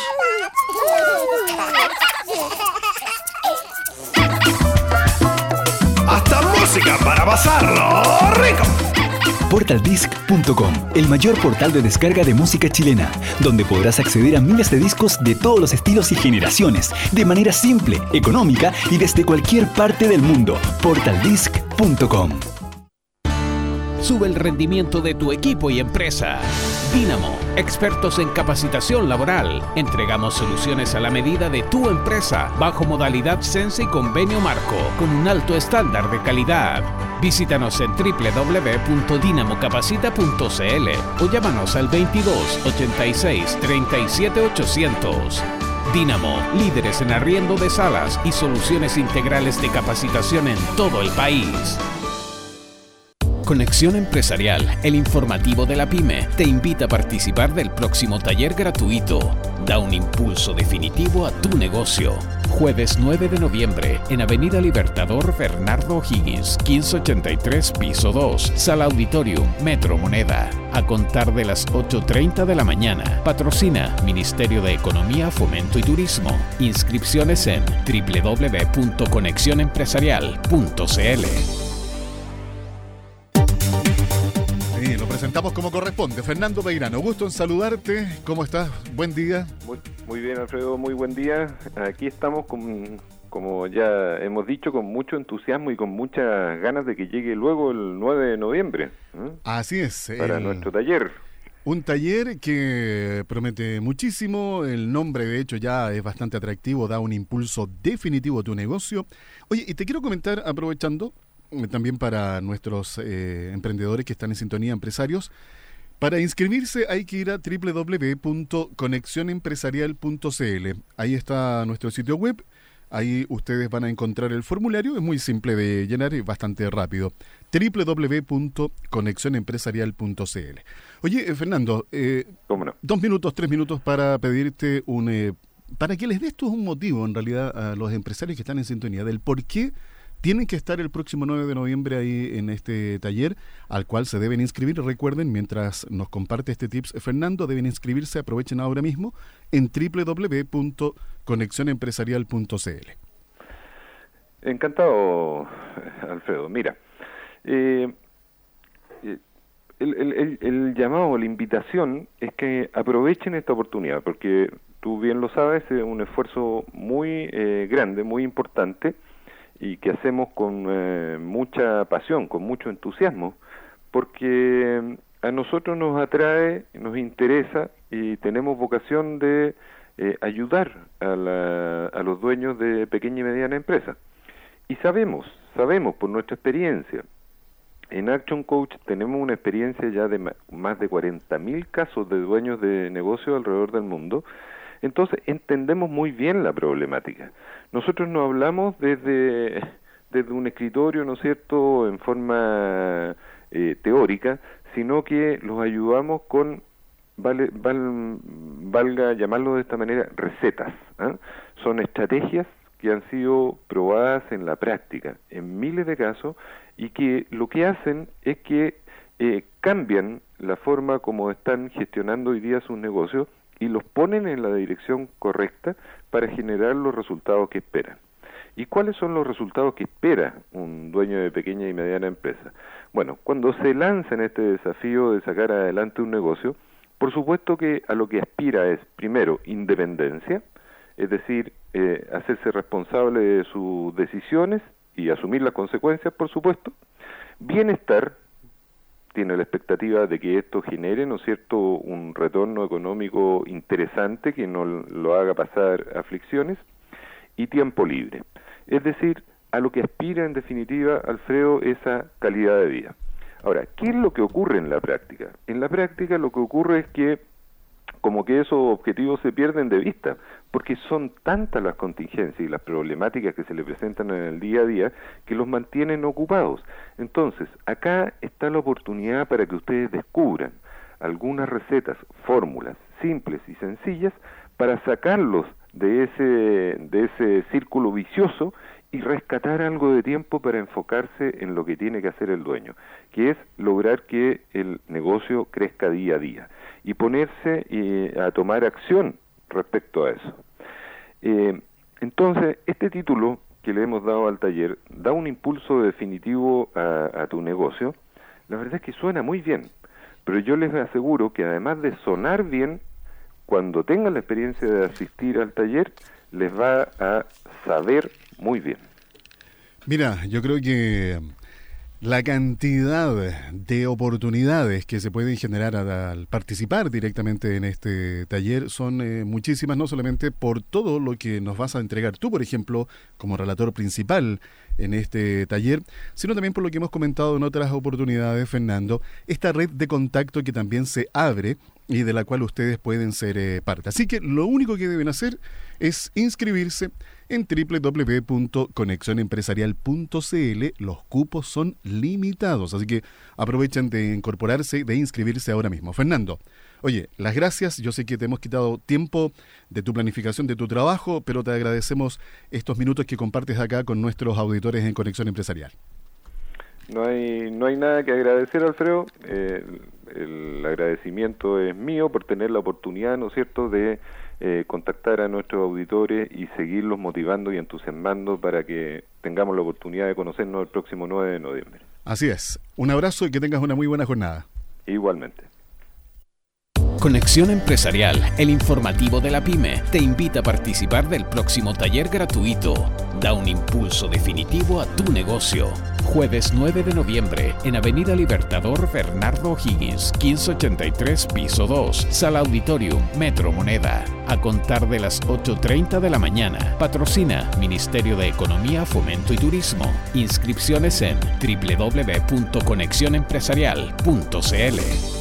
hasta música para pasarlo rico. Portaldisc.com, el mayor portal de descarga de música chilena, donde podrás acceder a miles de discos de todos los estilos y generaciones, de manera simple, económica y desde cualquier parte del mundo. Portaldisc.com. Sube el rendimiento de tu equipo y empresa. Dynamo, expertos en capacitación laboral. Entregamos soluciones a la medida de tu empresa, bajo modalidad Sense y convenio marco, con un alto estándar de calidad. Visítanos en www.dinamocapacita.cl o llámanos al 22 86 37 800. Dynamo, líderes en arriendo de salas y soluciones integrales de capacitación en todo el país. Conexión Empresarial, el informativo de la PYME, te invita a participar del próximo taller gratuito. Da un impulso definitivo a tu negocio. Jueves 9 de noviembre, en Avenida Libertador Bernardo O'Higgins, 1583, piso 2, Sala Auditorium, Metro Moneda. A contar de las 8:30 de la mañana. Patrocina Ministerio de Economía, Fomento y Turismo. Inscripciones en www.conexionempresarial.cl. Lo presentamos como corresponde. Fernando Peirano, gusto en saludarte. ¿Cómo estás? Buen día. Muy bien, Alfredo, muy buen día. Aquí estamos, como ya hemos dicho, con mucho entusiasmo y con muchas ganas de que llegue luego el 9 de noviembre. Así es. Para nuestro taller. Un taller que promete muchísimo. El nombre, de hecho, ya es bastante atractivo. Da un impulso definitivo a tu negocio. Oye, y te quiero comentar, aprovechando, también para nuestros emprendedores que están en sintonía, empresarios, para inscribirse hay que ir a www.conexionempresarial.cl. Ahí está nuestro sitio web, ahí ustedes van a encontrar el formulario, es muy simple de llenar y bastante rápido. www.conexionempresarial.cl. Oye, Fernando, ¿cómo no? 2 minutos, 3 minutos para pedirte para que les des tú un motivo en realidad a los empresarios que están en sintonía del por qué tienen que estar el próximo 9 de noviembre ahí en este taller al cual se deben inscribir. Recuerden, mientras nos comparte este tips Fernando, deben inscribirse, aprovechen ahora mismo en www.conexionempresarial.cl. Encantado, Alfredo. Mira, el llamado, la invitación es que aprovechen esta oportunidad, porque tú bien lo sabes, es un esfuerzo muy grande, muy importante, y que hacemos con mucha pasión, con mucho entusiasmo, porque a nosotros nos atrae, nos interesa y tenemos vocación de ayudar a los dueños de pequeña y mediana empresa. Y sabemos por nuestra experiencia, en Action Coach tenemos una experiencia ya de más de 40.000 casos de dueños de negocios alrededor del mundo. Entonces entendemos muy bien la problemática. Nosotros no hablamos desde un escritorio, ¿no es cierto?, en forma teórica, sino que los ayudamos con valga llamarlo de esta manera, recetas. Son estrategias que han sido probadas en la práctica, en miles de casos, y que lo que hacen es que cambian la forma como están gestionando hoy día sus negocios y los ponen en la dirección correcta para generar los resultados que esperan. ¿Y cuáles son los resultados que espera un dueño de pequeña y mediana empresa? Bueno, cuando se lanza en este desafío de sacar adelante un negocio, por supuesto que a lo que aspira es, primero, independencia, es decir, hacerse responsable de sus decisiones y asumir las consecuencias, por supuesto. Bienestar, tiene la expectativa de que esto genere, ¿no es cierto?, un retorno económico interesante que no lo haga pasar aflicciones. Y tiempo libre. Es decir, a lo que aspira en definitiva, Alfredo, esa calidad de vida. Ahora, ¿qué es lo que ocurre en la práctica? En la práctica lo que ocurre es que como que esos objetivos se pierden de vista, porque son tantas las contingencias y las problemáticas que se le presentan en el día a día que los mantienen ocupados. Entonces, acá está la oportunidad para que ustedes descubran algunas recetas, fórmulas simples y sencillas para sacarlos de ese círculo vicioso y rescatar algo de tiempo para enfocarse en lo que tiene que hacer el dueño, que es lograr que el negocio crezca día a día y ponerse a tomar acción respecto a eso. Entonces, este título que le hemos dado al taller da un impulso definitivo a tu negocio. La verdad es que suena muy bien, pero yo les aseguro que además de sonar bien, cuando tengan la experiencia de asistir al taller, les va a saber muy bien. Mira, yo creo que la cantidad de oportunidades que se pueden generar al participar directamente en este taller son muchísimas, no solamente por todo lo que nos vas a entregar tú, por ejemplo, como relator principal en este taller, sino también por lo que hemos comentado en otras oportunidades, Fernando, esta red de contacto que también se abre y de la cual ustedes pueden ser parte. Así que lo único que deben hacer es inscribirse en www.conexionempresarial.cl. Los cupos son limitados, así que aprovechen de incorporarse, de inscribirse ahora mismo. Fernando, oye, las gracias. Yo sé que te hemos quitado tiempo de tu planificación, de tu trabajo, pero te agradecemos estos minutos que compartes acá con nuestros auditores en Conexión Empresarial. No hay nada que agradecer, Alfredo. El agradecimiento es mío por tener la oportunidad, ¿no es cierto?, de contactar a nuestros auditores y seguirlos motivando y entusiasmando para que tengamos la oportunidad de conocernos el próximo 9 de noviembre. Así es. Un abrazo y que tengas una muy buena jornada. Igualmente. Conexión Empresarial, el informativo de la PYME, te invita a participar del próximo taller gratuito. Da un impulso definitivo a tu negocio. Jueves 9 de noviembre, en Avenida Libertador Bernardo O'Higgins, 1583, piso 2, Sala Auditorium, Metro Moneda. A contar de las 8:30 de la mañana. Patrocina Ministerio de Economía, Fomento y Turismo. Inscripciones en www.conexionempresarial.cl.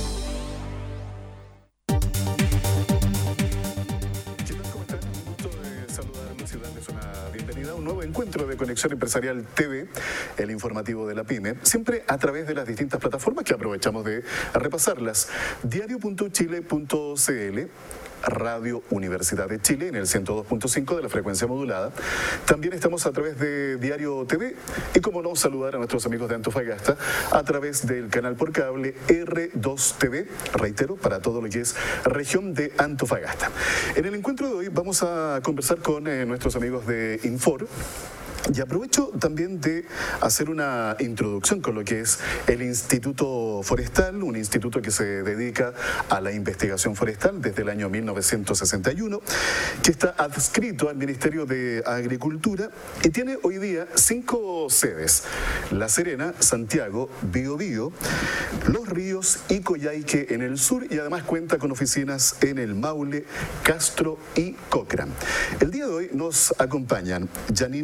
Encuentro de Conexión Empresarial TV, el informativo de la PYME, siempre a través de las distintas plataformas que aprovechamos de repasarlas. Diario.chile.cl, Radio Universidad de Chile en el 102.5 de la frecuencia modulada. También estamos a través de Diario TV y, como no, saludar a nuestros amigos de Antofagasta a través del canal por cable R2 TV, reitero, para todo lo que es región de Antofagasta. En el encuentro de hoy vamos a conversar con nuestros amigos de Infor. Y aprovecho también de hacer una introducción con lo que es el Instituto Forestal, un instituto que se dedica a la investigación forestal desde el año 1961, que está adscrito al Ministerio de Agricultura y tiene hoy día 5 sedes: La Serena, Santiago, Biobío, Los Ríos y Coyhaique en el sur, y además cuenta con oficinas en el Maule, Castro y Cochrane. El día de hoy nos acompañan Janina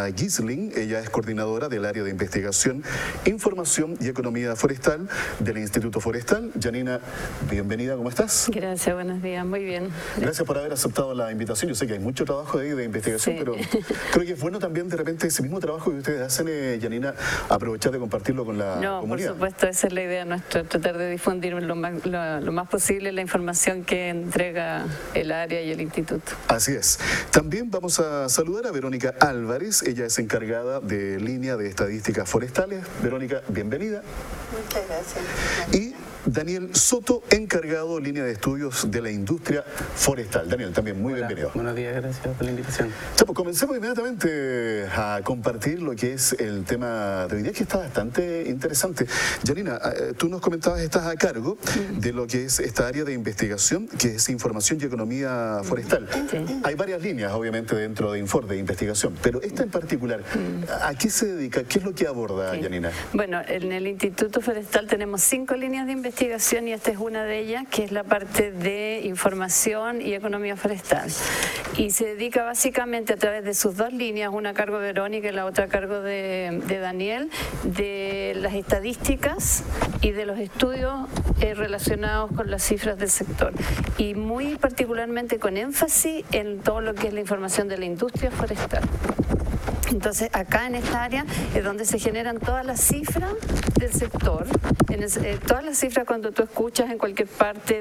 Janina Gisling. Ella es coordinadora del área de investigación, información y economía forestal del Instituto Forestal. Janina, bienvenida, ¿cómo estás? Gracias, buenos días, muy bien. Gracias por haber aceptado la invitación. Yo sé que hay mucho trabajo ahí de investigación, pero creo que es bueno también de repente ese mismo trabajo que ustedes hacen, Janina, aprovechar de compartirlo con la comunidad. Por supuesto, esa es la idea nuestra, tratar de difundir lo más posible la información que entrega el área y el instituto. Así es. También vamos a saludar a Verónica Álvarez. Ella es encargada de línea de estadísticas forestales. Verónica, bienvenida. Muchas gracias. Y Daniel Soto, encargado de línea de estudios de la industria forestal. Daniel, también muy bienvenido. Buenos días, gracias por la invitación. Pues comencemos inmediatamente a compartir lo que es el tema de hoy día, que está bastante interesante. Janina, tú nos comentabas, estás a cargo de lo que es esta área de investigación, que es información y economía forestal. Sí. Hay varias líneas, obviamente, dentro de Infor, de investigación, pero esta en particular, ¿a qué se dedica? ¿Qué es lo que aborda, Janina? Bueno, en el Instituto Forestal tenemos 5 líneas de investigación y esta es una de ellas, que es la parte de información y economía forestal. Y se dedica básicamente a través de sus 2 líneas, una a cargo de Verónica y la otra a cargo de Daniel, de las estadísticas y de los estudios relacionados con las cifras del sector. Y muy particularmente con énfasis en todo lo que es la información de la industria forestal. Entonces, acá en esta área es donde se generan todas las cifras del sector, todas las cifras cuando tú escuchas en cualquier parte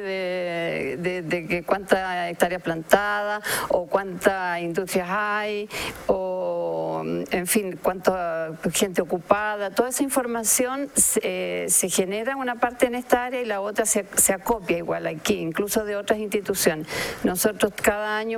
de que cuánta hectárea plantada o cuántas industrias hay o, en fin, cuánta gente ocupada, toda esa información se genera una parte en esta área y la otra se acopia igual aquí, incluso de otras instituciones. Nosotros cada año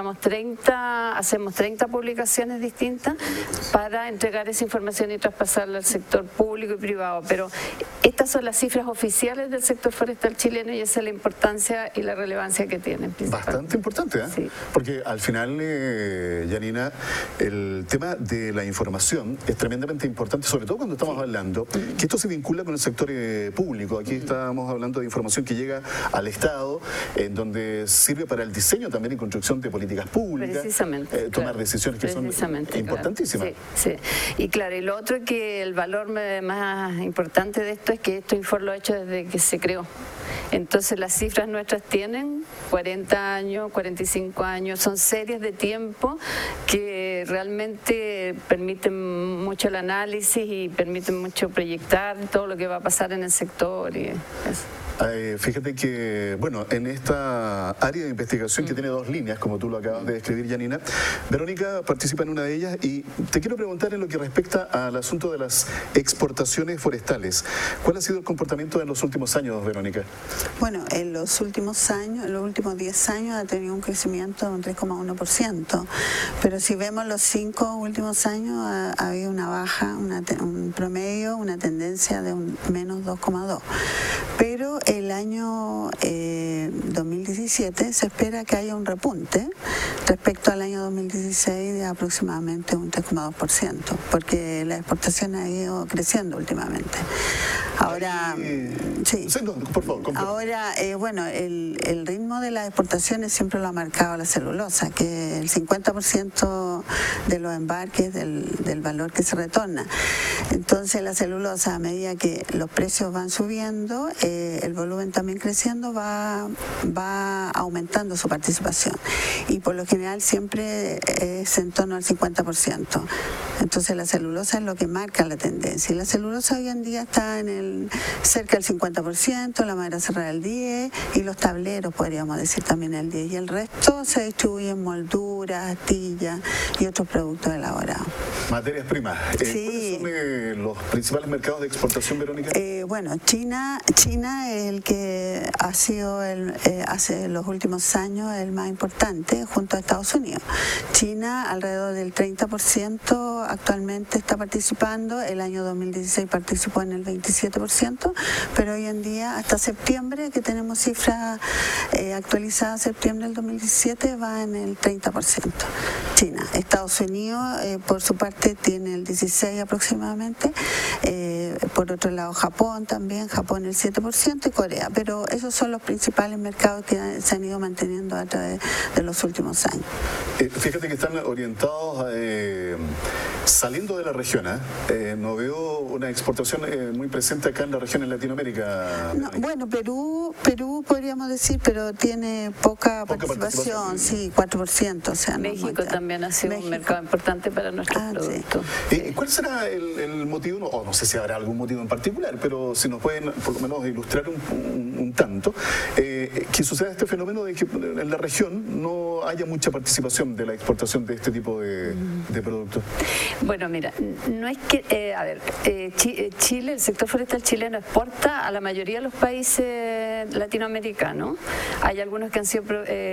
hacemos 30 publicaciones distintas para entregar esa información y traspasarla al sector público y privado, pero estas son las cifras oficiales del sector forestal chileno y esa es la importancia y la relevancia que tienen. Bastante importante, ¿eh? Sí. Porque al final, Janina, el tema de la información es tremendamente importante, sobre todo cuando estamos hablando que esto se vincula con el sector público. Aquí estamos hablando de información que llega al Estado, en donde sirve para el diseño también y construcción de políticas públicas, precisamente, tomar decisiones que son importantísimas. Sí. Y claro, y lo otro es que el valor más importante de esto es que esto Infor lo ha hecho desde que se creó. Entonces las cifras nuestras tienen 40 años, 45 años, son series de tiempo que realmente permiten mucho el análisis y permiten mucho proyectar todo lo que va a pasar en el sector y eso. Fíjate que, bueno, en esta área de investigación que tiene 2 líneas, como tú lo acabas de describir, Janina, Verónica participa en una de ellas y te quiero preguntar en lo que respecta al asunto de las exportaciones forestales. ¿Cuál ha sido el comportamiento en los últimos años, Verónica? Bueno, en los últimos años, en los últimos 10 años ha tenido un crecimiento de un 3,1%, pero si vemos los 5 últimos años ha habido una baja, un promedio, una tendencia de un menos 2,2%. Pero el año 2017 se espera que haya un repunte respecto al año 2016 de aproximadamente un 3,2%, porque la exportación ha ido creciendo últimamente. Ahora, sí. Por favor, ahora, bueno, el ritmo de las exportaciones siempre lo ha marcado la celulosa, que el 50% de los embarques del valor que se retorna. Entonces, la celulosa, a medida que los precios van subiendo, el volumen también creciendo, va aumentando su participación. Y por lo general siempre es en torno al 50%. Entonces, la celulosa es lo que marca la tendencia. Y la celulosa hoy en día está cerca del 50%, la madera cerrada el 10% y los tableros, podríamos decir, también el 10%. Y el resto se distribuye en molduras, astillas y otros productos elaborados. Materias primas. Sí. ¿Cuáles son los principales mercados de exportación, Verónica? Bueno, China es el que ha sido hace los últimos años el más importante junto a Estados Unidos. China alrededor del 30% actualmente está participando. El año 2016 participó en el 27%, pero hoy en día, hasta septiembre, que tenemos cifras actualizadas, septiembre del 2017, va en el 30%. China. Estados Unidos, por su parte, tiene el 16% aproximadamente. Por otro lado, Japón también, Japón el 7% y Corea. Pero esos son los principales mercados que se han ido manteniendo a través de los últimos años. Fíjate que están orientados saliendo de la región. No veo una exportación muy presente acá en la región, en Latinoamérica. No, bueno, Perú podríamos decir, pero tiene poca participación, sí, 4%. O sea, México también ha sido un mercado importante para nuestros productos. Sí. ¿Cuál será el motivo? O no sé si habrá algún motivo en particular, pero si nos pueden por lo menos ilustrar un tanto, que suceda este fenómeno de que en la región no haya mucha participación de la exportación de este tipo de productos. Bueno, mira, no es que, Chile, el sector forestal chileno exporta a la mayoría de los países latinoamericanos. Hay algunos que han sido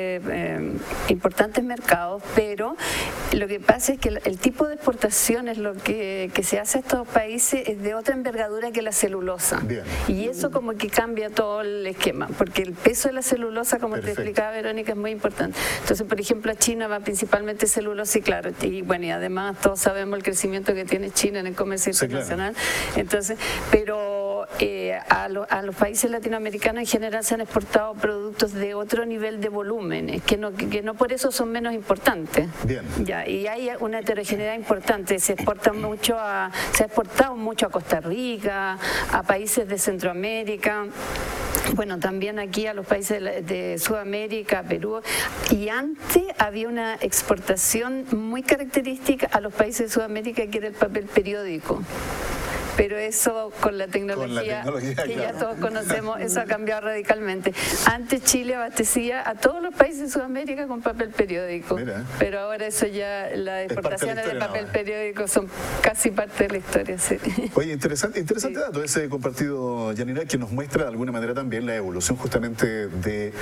importantes mercados, pero lo que pasa es que el tipo de exportaciones, lo que se hace a estos países es de otra envergadura que la celulosa. Bien. Y eso como que cambia todo el esquema, porque el peso de la celulosa, como te explicaba Verónica, es muy importante. Entonces, por ejemplo, a China va principalmente celulosa y claro, y bueno, y además todos sabemos el crecimiento que tiene China en el comercio internacional. Claro. Entonces, pero a los países latinoamericanos en general se han exportado productos de otro nivel de volúmenes, que no por eso son menos importantes. Bien. Ya, y hay una heterogeneidad importante. Se ha exportado mucho a Costa Rica, a países de Centroamérica. Bueno, también aquí a los países de Sudamérica, Perú, y antes había una exportación muy característica a los países de Sudamérica, que era el papel periódico. Pero eso con la tecnología que ya todos conocemos, eso ha cambiado radicalmente. Antes Chile abastecía a todos los países de Sudamérica con papel periódico. Mira. Pero ahora eso ya, las exportaciones de papel periódico son casi parte de la historia. Sí. Oye, interesante dato ese compartido, Yanira, que nos muestra de alguna manera también la evolución justamente de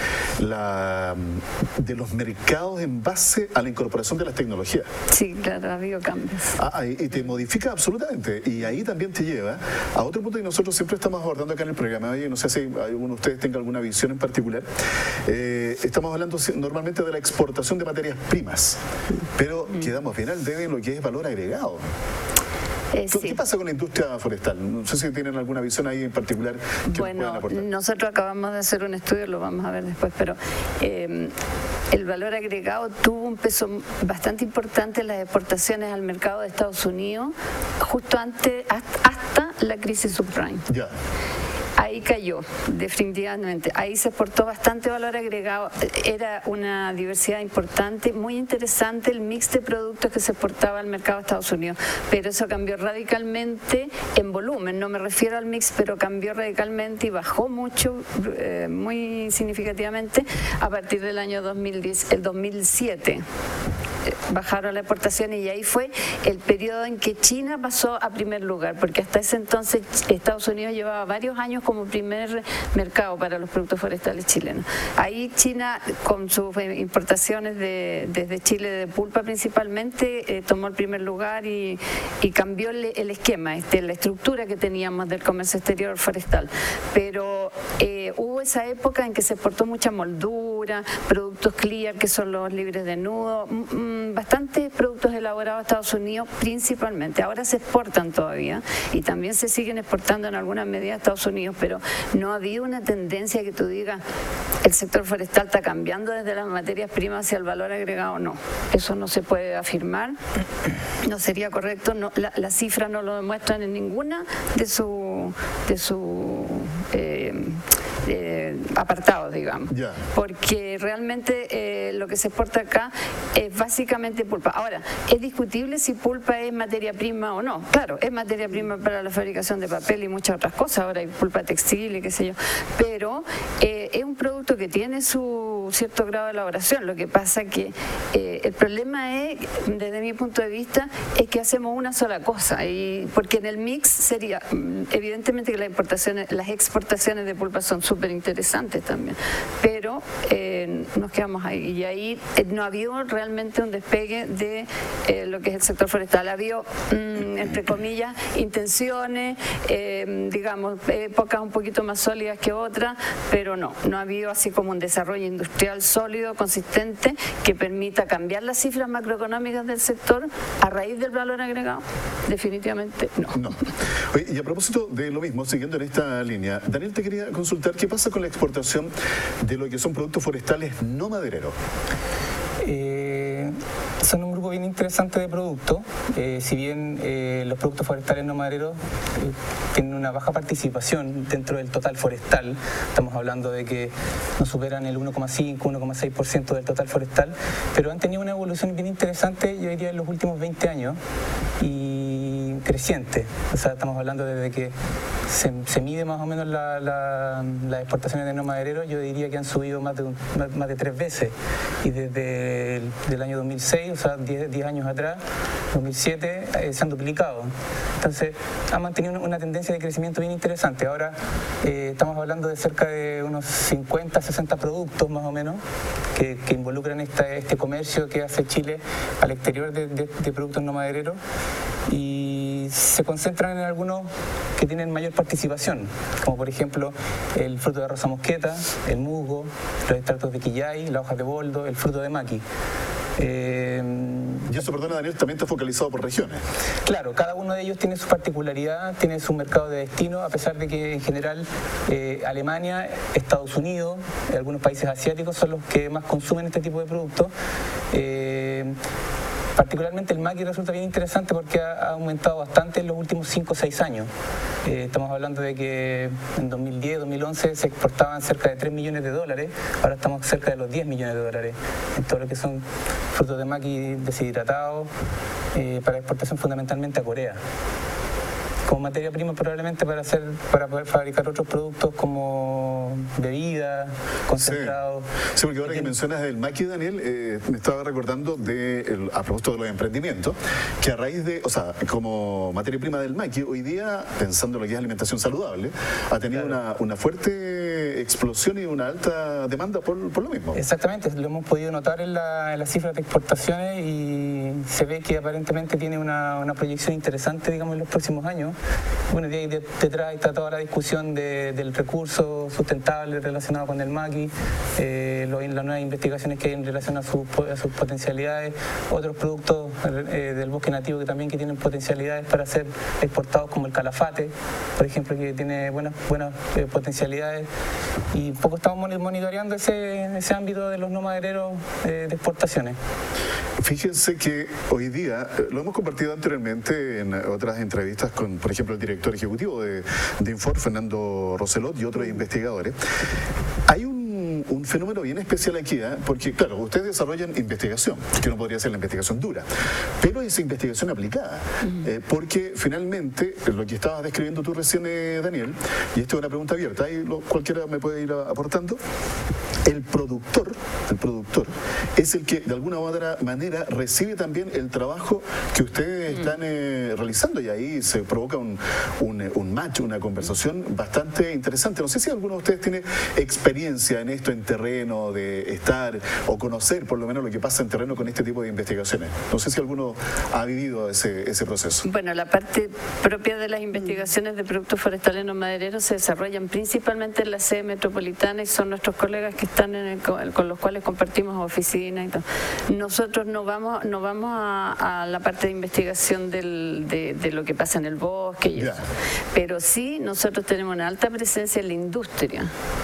los mercados en base a la incorporación de las tecnologías. Sí, claro, ha habido cambios. Y te modifica absolutamente. Y ahí también te lleva a otro punto que nosotros siempre estamos abordando acá en el programa. Oye, no sé si alguno de ustedes tenga alguna visión en particular. Estamos hablando normalmente de la exportación de materias primas, pero quedamos bien al debe en lo que es valor agregado. ¿Qué pasa con la industria forestal? No sé si tienen alguna visión ahí en particular que puedan aportar. Nosotros acabamos de hacer un estudio, lo vamos a ver después, pero el valor agregado tuvo un peso bastante importante en las exportaciones al mercado de Estados Unidos justo antes, hasta la crisis subprime. Ya. Ahí cayó, definitivamente. Ahí se exportó bastante valor agregado. Era una diversidad importante, muy interesante el mix de productos que se exportaba al mercado de Estados Unidos. Pero eso cambió radicalmente en volumen. No me refiero al mix, pero cambió radicalmente y bajó mucho, muy significativamente, a partir del año 2010, el 2007. Bajaron las exportaciones y ahí fue el periodo en que China pasó a primer lugar, porque hasta ese entonces Estados Unidos llevaba varios años como primer mercado para los productos forestales chilenos. Ahí China, con sus importaciones desde Chile de pulpa principalmente, tomó el primer lugar y cambió el esquema, la estructura que teníamos del comercio exterior forestal. Pero hubo esa época en que se exportó mucha moldura, productos clear, que son los libres de nudo, bastantes productos elaborados a Estados Unidos principalmente. Ahora se exportan todavía y también se siguen exportando en alguna medida a Estados Unidos, pero no ha habido una tendencia que tú digas el sector forestal está cambiando desde las materias primas hacia el valor agregado. No, eso no se puede afirmar, no sería correcto, no, las cifras no lo demuestran en ninguna de sus apartados, digamos. Yeah. Porque realmente lo que se exporta acá es básicamente pulpa. Ahora, es discutible si pulpa es materia prima o no. Claro, es materia prima para la fabricación de papel y muchas otras cosas. Ahora hay pulpa textil y qué sé yo. Pero es un producto que tiene su su cierto grado de elaboración. Lo que pasa que el problema es, desde mi punto de vista, es que hacemos una sola cosa, y porque en el mix sería, evidentemente que las exportaciones de pulpa son súper interesantes también, pero nos quedamos ahí, y ahí no ha habido realmente un despegue de lo que es el sector forestal. Ha habido, entre comillas, intenciones, digamos, épocas un poquito más sólidas que otras, pero no ha habido así como un desarrollo industrial sólido, consistente, que permita cambiar las cifras macroeconómicas del sector a raíz del valor agregado. Definitivamente no. Oye, y a propósito de lo mismo, siguiendo en esta línea, Daniel, te quería consultar qué pasa con la exportación de lo que son productos forestales no madereros. Son un grupo bien interesante de productos. Si bien los productos forestales no madereros tienen una baja participación dentro del total forestal, estamos hablando de que no superan el 1,5, 1,6% del total forestal, pero han tenido una evolución bien interesante, yo diría, en los últimos 20 años y creciente. O sea, estamos hablando desde que se mide más o menos las exportaciones de no madereros, yo diría que han subido más de 3 veces, y desde el año 2006, o sea, 10 años atrás, 2007, se han duplicado. Entonces, han mantenido una tendencia de crecimiento bien interesante. Ahora estamos hablando de cerca de unos 50, 60 productos más o menos que involucran este comercio que hace Chile al exterior de productos no madereros, y se concentran en algunos que tienen mayor participación, como por ejemplo el fruto de rosa mosqueta, el musgo, los extractos de quillay, las hojas de boldo, el fruto de maqui. Y eso, perdona Daniel, también está focalizado por regiones. Claro, cada uno de ellos tiene su particularidad, tiene su mercado de destino, a pesar de que en general Alemania, Estados Unidos, algunos países asiáticos son los que más consumen este tipo de productos. Particularmente el maqui resulta bien interesante porque ha aumentado bastante en los últimos 5 o 6 años. Estamos hablando de que en 2010, 2011 se exportaban cerca de 3 millones de dólares, ahora estamos cerca de los 10 millones de dólares en todo lo que son frutos de maqui deshidratados, para exportación fundamentalmente a Corea, como materia prima probablemente para poder fabricar otros productos como bebidas, concentrados. Sí, porque ahora que mencionas el maqui, Daniel, me estaba recordando a propósito de los emprendimientos, que a raíz de, o sea, como materia prima del maqui, hoy día, pensando en lo que es alimentación saludable, ha tenido una fuerte explosión y una alta demanda por lo mismo. Exactamente, lo hemos podido notar en las cifras de exportaciones, y se ve que aparentemente tiene una proyección interesante, digamos, en los próximos años. Bueno, de ahí detrás está toda la discusión del recurso sustentable relacionado con el maqui, las nuevas investigaciones que hay en relación a sus potencialidades, otros productos del bosque nativo que tienen potencialidades para ser exportados, como el calafate, por ejemplo, que tiene buenas potencialidades, y un poco estamos monitoreando ese ámbito de los no madereros de exportaciones. Fíjense que hoy día, lo hemos compartido anteriormente en otras entrevistas con, por ejemplo, el director ejecutivo de Infor, Fernando Roselot, y otros investigadores. Hay un fenómeno bien especial aquí, porque claro, ustedes desarrollan investigación, que no podría ser la investigación dura, pero es investigación aplicada, porque finalmente, lo que estabas describiendo tú recién, Daniel, y esto es una pregunta abierta, ahí cualquiera me puede ir aportando, el productor es el que de alguna u otra manera recibe también el trabajo que ustedes están realizando, y ahí se provoca un match, una conversación bastante interesante. No sé si alguno de ustedes tiene experiencia en esto, en terreno, de estar o conocer por lo menos lo que pasa en terreno con este tipo de investigaciones. No sé si alguno ha vivido ese proceso. Bueno, la parte propia de las investigaciones de productos forestales no madereros se desarrollan principalmente en la sede metropolitana, y son nuestros colegas que están con los cuales compartimos oficina y todo. Nosotros no vamos a la parte de investigación de lo que pasa en el bosque y eso. Pero sí, nosotros tenemos una alta presencia en la industria,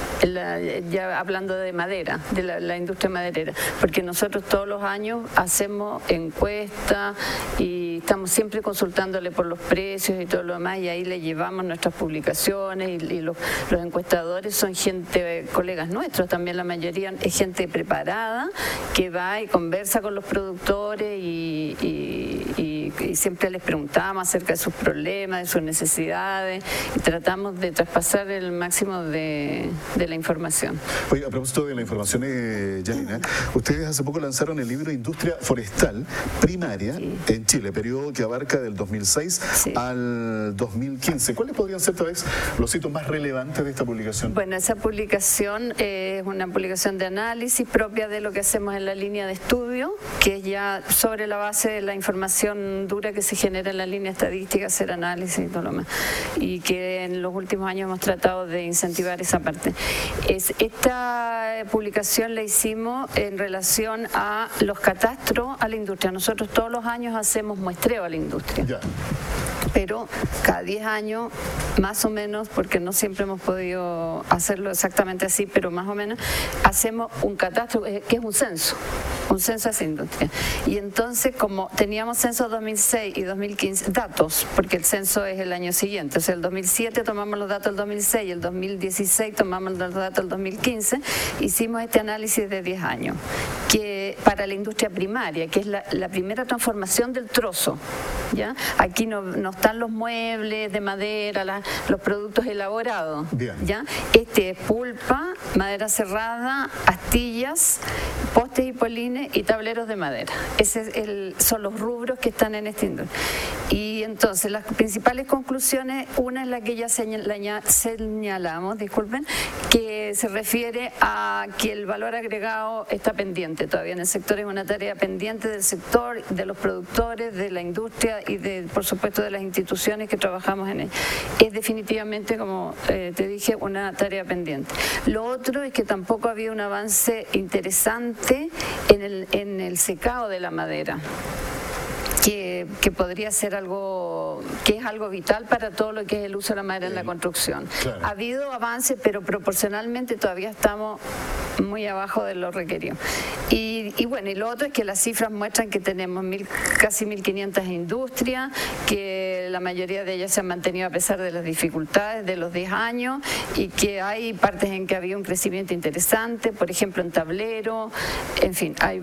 ya hablando de madera, de la industria maderera, porque nosotros todos los años hacemos encuestas y estamos siempre consultándole por los precios y todo lo demás, y ahí le llevamos nuestras publicaciones, y los encuestadores son colegas nuestros, también la mayoría es gente preparada que va y conversa con los productores y y siempre les preguntamos acerca de sus problemas, de sus necesidades, y tratamos de traspasar el máximo de la información. Oye, a propósito de la información, Janina, ustedes hace poco lanzaron el libro Industria Forestal Primaria en Chile, periodo que abarca del 2006 al 2015. ¿Cuáles podrían ser tal vez los hitos más relevantes de esta publicación? Bueno, esa publicación es una publicación de análisis propia de lo que hacemos en la línea de estudio, que es ya sobre la base de la información dura que se genera en la línea estadística, hacer análisis y todo lo demás, y que en los últimos años hemos tratado de incentivar esa parte. Esta publicación la hicimos en relación a los catastros a la industria. Nosotros todos los años hacemos muestreo a la industria. Ya. Pero cada 10 años, más o menos, porque no siempre hemos podido hacerlo exactamente así, pero más o menos, hacemos un catastro, que es un censo a esa industria. Y entonces, como teníamos censo 2006 y 2015, datos, porque el censo es el año siguiente, o sea, el 2007 tomamos los datos del 2006, el 2016 tomamos los datos del 2015, hicimos este análisis de 10 años, que para la industria primaria, que es la primera transformación del trozo, ¿ya? Aquí no están los muebles de madera, los productos elaborados, ¿ya? Este es pulpa, madera cerrada, astillas, postes y polines y tableros de madera. Son los rubros que están en esta industria. Y entonces las principales conclusiones, una es la que ya señalamos, que se refiere a que el valor agregado está pendiente todavía en el sector, es una tarea pendiente del sector, de los productores, de la industria y por supuesto de las instituciones que trabajamos en él. Es definitivamente, como te dije, una tarea pendiente. Lo otro es que tampoco había un avance interesante en el secado de la madera. Que podría ser algo que es algo vital para todo lo que es el uso de la madera en la construcción. Claro. Ha habido avances, pero proporcionalmente todavía estamos muy abajo de lo requerido. Y bueno, y lo otro es que las cifras muestran que tenemos casi 1.500 industrias, que la mayoría de ellas se han mantenido a pesar de las dificultades de los 10 años, y que hay partes en que había un crecimiento interesante, por ejemplo en tablero, en fin, hay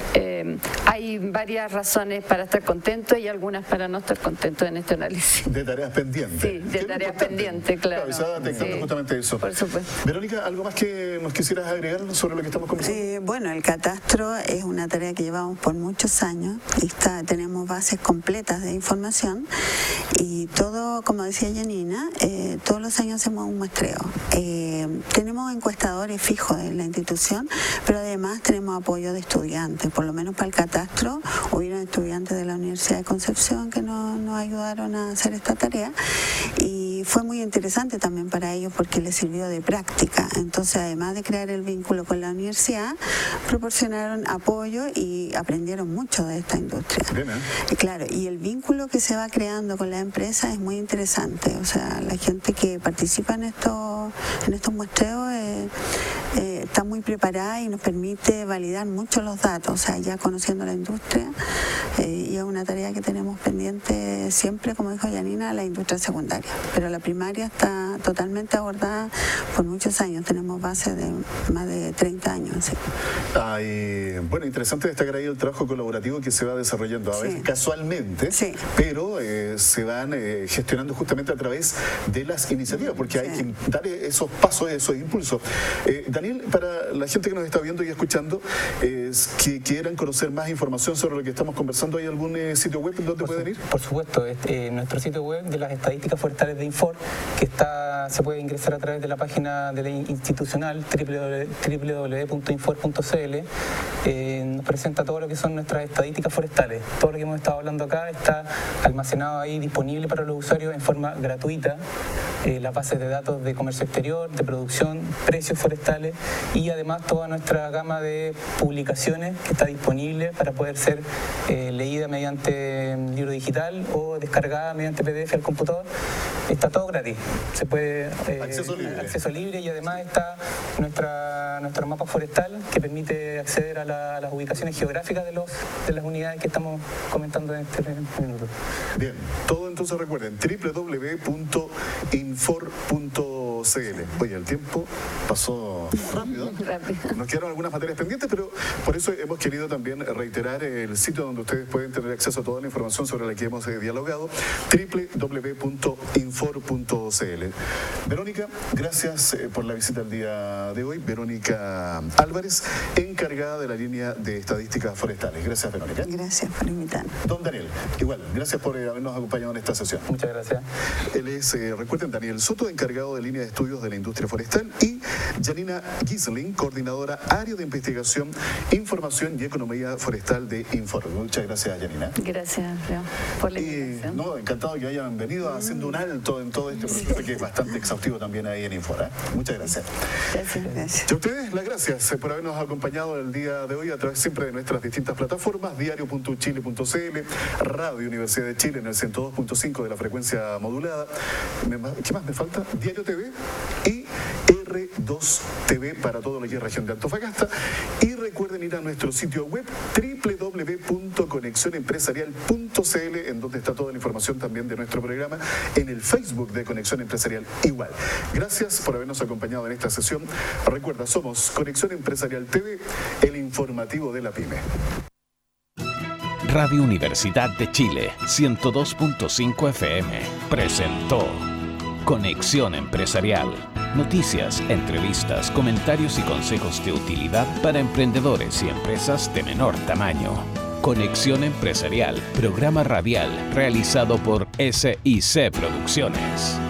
varias razones para estar contentos y algunas para no estar contentos en este análisis. De tareas pendientes. Sí, de tareas pendientes, claro. Claro, estaba detectando justamente eso. Por supuesto. Verónica, ¿algo más que nos quisieras agregar sobre lo que estamos conversando? Bueno, el catastro es una tarea que llevamos por muchos años y tenemos bases completas de información, y todo, como decía Janina, todos los años hacemos un muestreo. Tenemos encuestadores fijos en la institución, pero además tenemos apoyo de estudiantes. Por lo menos para el catastro hubieron estudiantes de la Universidad de Concepción que nos ayudaron a hacer esta tarea, y fue muy interesante también para ellos porque les sirvió de práctica. Entonces, además de crear el vínculo con la universidad, proporcionaron apoyo y aprendieron mucho de esta industria. Bien, ¿eh? Claro, y el vínculo que se va creando con la empresa es muy interesante. O sea, la gente que participa en estos muestreos está muy preparada y nos permite validar mucho los datos, o sea, ya conociendo la industria, y es una tarea que tenemos pendiente siempre, como dijo Janina, la industria secundaria, pero la primaria está totalmente abordada por muchos años, tenemos bases de más de 30 años. ¿Sí? Bueno, interesante destacar ahí el trabajo colaborativo que se va desarrollando, a veces casualmente, pero se van gestionando justamente a través de las iniciativas, porque hay que dar esos pasos, esos impulsos. Daniel, para la gente que nos está viendo y escuchando, que quieran conocer más información sobre lo que estamos conversando, ¿hay algún sitio web donde pueden ir? Por supuesto, nuestro sitio web de las estadísticas forestales de Infor, que se puede ingresar a través de la página de la institucional www.infor.cl. Nos presenta todo lo que son nuestras estadísticas forestales. Todo lo que hemos estado hablando acá está almacenado ahí, disponible para los usuarios en forma gratuita. Las bases de datos de comercio exterior, de producción, precios forestales, y además toda nuestra gama de publicaciones que está disponible para poder ser leída mediante libro digital o descargada mediante PDF al computador. Está todo gratis. Se puede acceso libre, y además está nuestro mapa forestal que permite acceder a las ubicaciones geográficas de las unidades que estamos comentando en este minuto. Bien, todo entonces recuerden www.infor.cl. Oye, el tiempo pasó rápido. Nos quedaron algunas materias pendientes, pero por eso hemos querido también reiterar el sitio donde ustedes pueden tener acceso a toda la información sobre la que hemos dialogado, www.infor.cl. Verónica, gracias por la visita el día de hoy. Verónica Álvarez, encargada de la línea de estadísticas forestales. Gracias, Verónica. Gracias por invitarme. Don Daniel, igual, gracias por habernos acompañado en esta sesión. Muchas gracias. Él es, recuerden, Daniel Soto, encargado de línea de estudios de la industria forestal, y Janina Gisling, coordinadora área de investigación, información y economía forestal de Infor. Muchas gracias, Janina. Gracias, Leo, por la invitación. No, encantado que hayan venido haciendo un alto en todo este proceso que es bastante exhaustivo también ahí en Infor. Muchas gracias. Gracias. Y a ustedes las gracias por habernos acompañado el día de hoy a través siempre de nuestras distintas plataformas, diario.chile.cl, Radio Universidad de Chile en el 102.5 de la frecuencia modulada. ¿Qué más me falta? Diario TV y R2 TV para todo lo que es región de Antofagasta. Y recuerden ir a nuestro sitio web www.conexionempresarial.cl, en donde está toda la información también de nuestro programa, en el Facebook de Conexión Empresarial igual. Gracias por habernos acompañado en esta sesión. Recuerda, somos Conexión Empresarial TV, el informativo de la PYME. Radio Universidad de Chile, 102.5 FM, presentó Conexión Empresarial. Noticias, entrevistas, comentarios y consejos de utilidad para emprendedores y empresas de menor tamaño. Conexión Empresarial, programa radial realizado por SIC Producciones.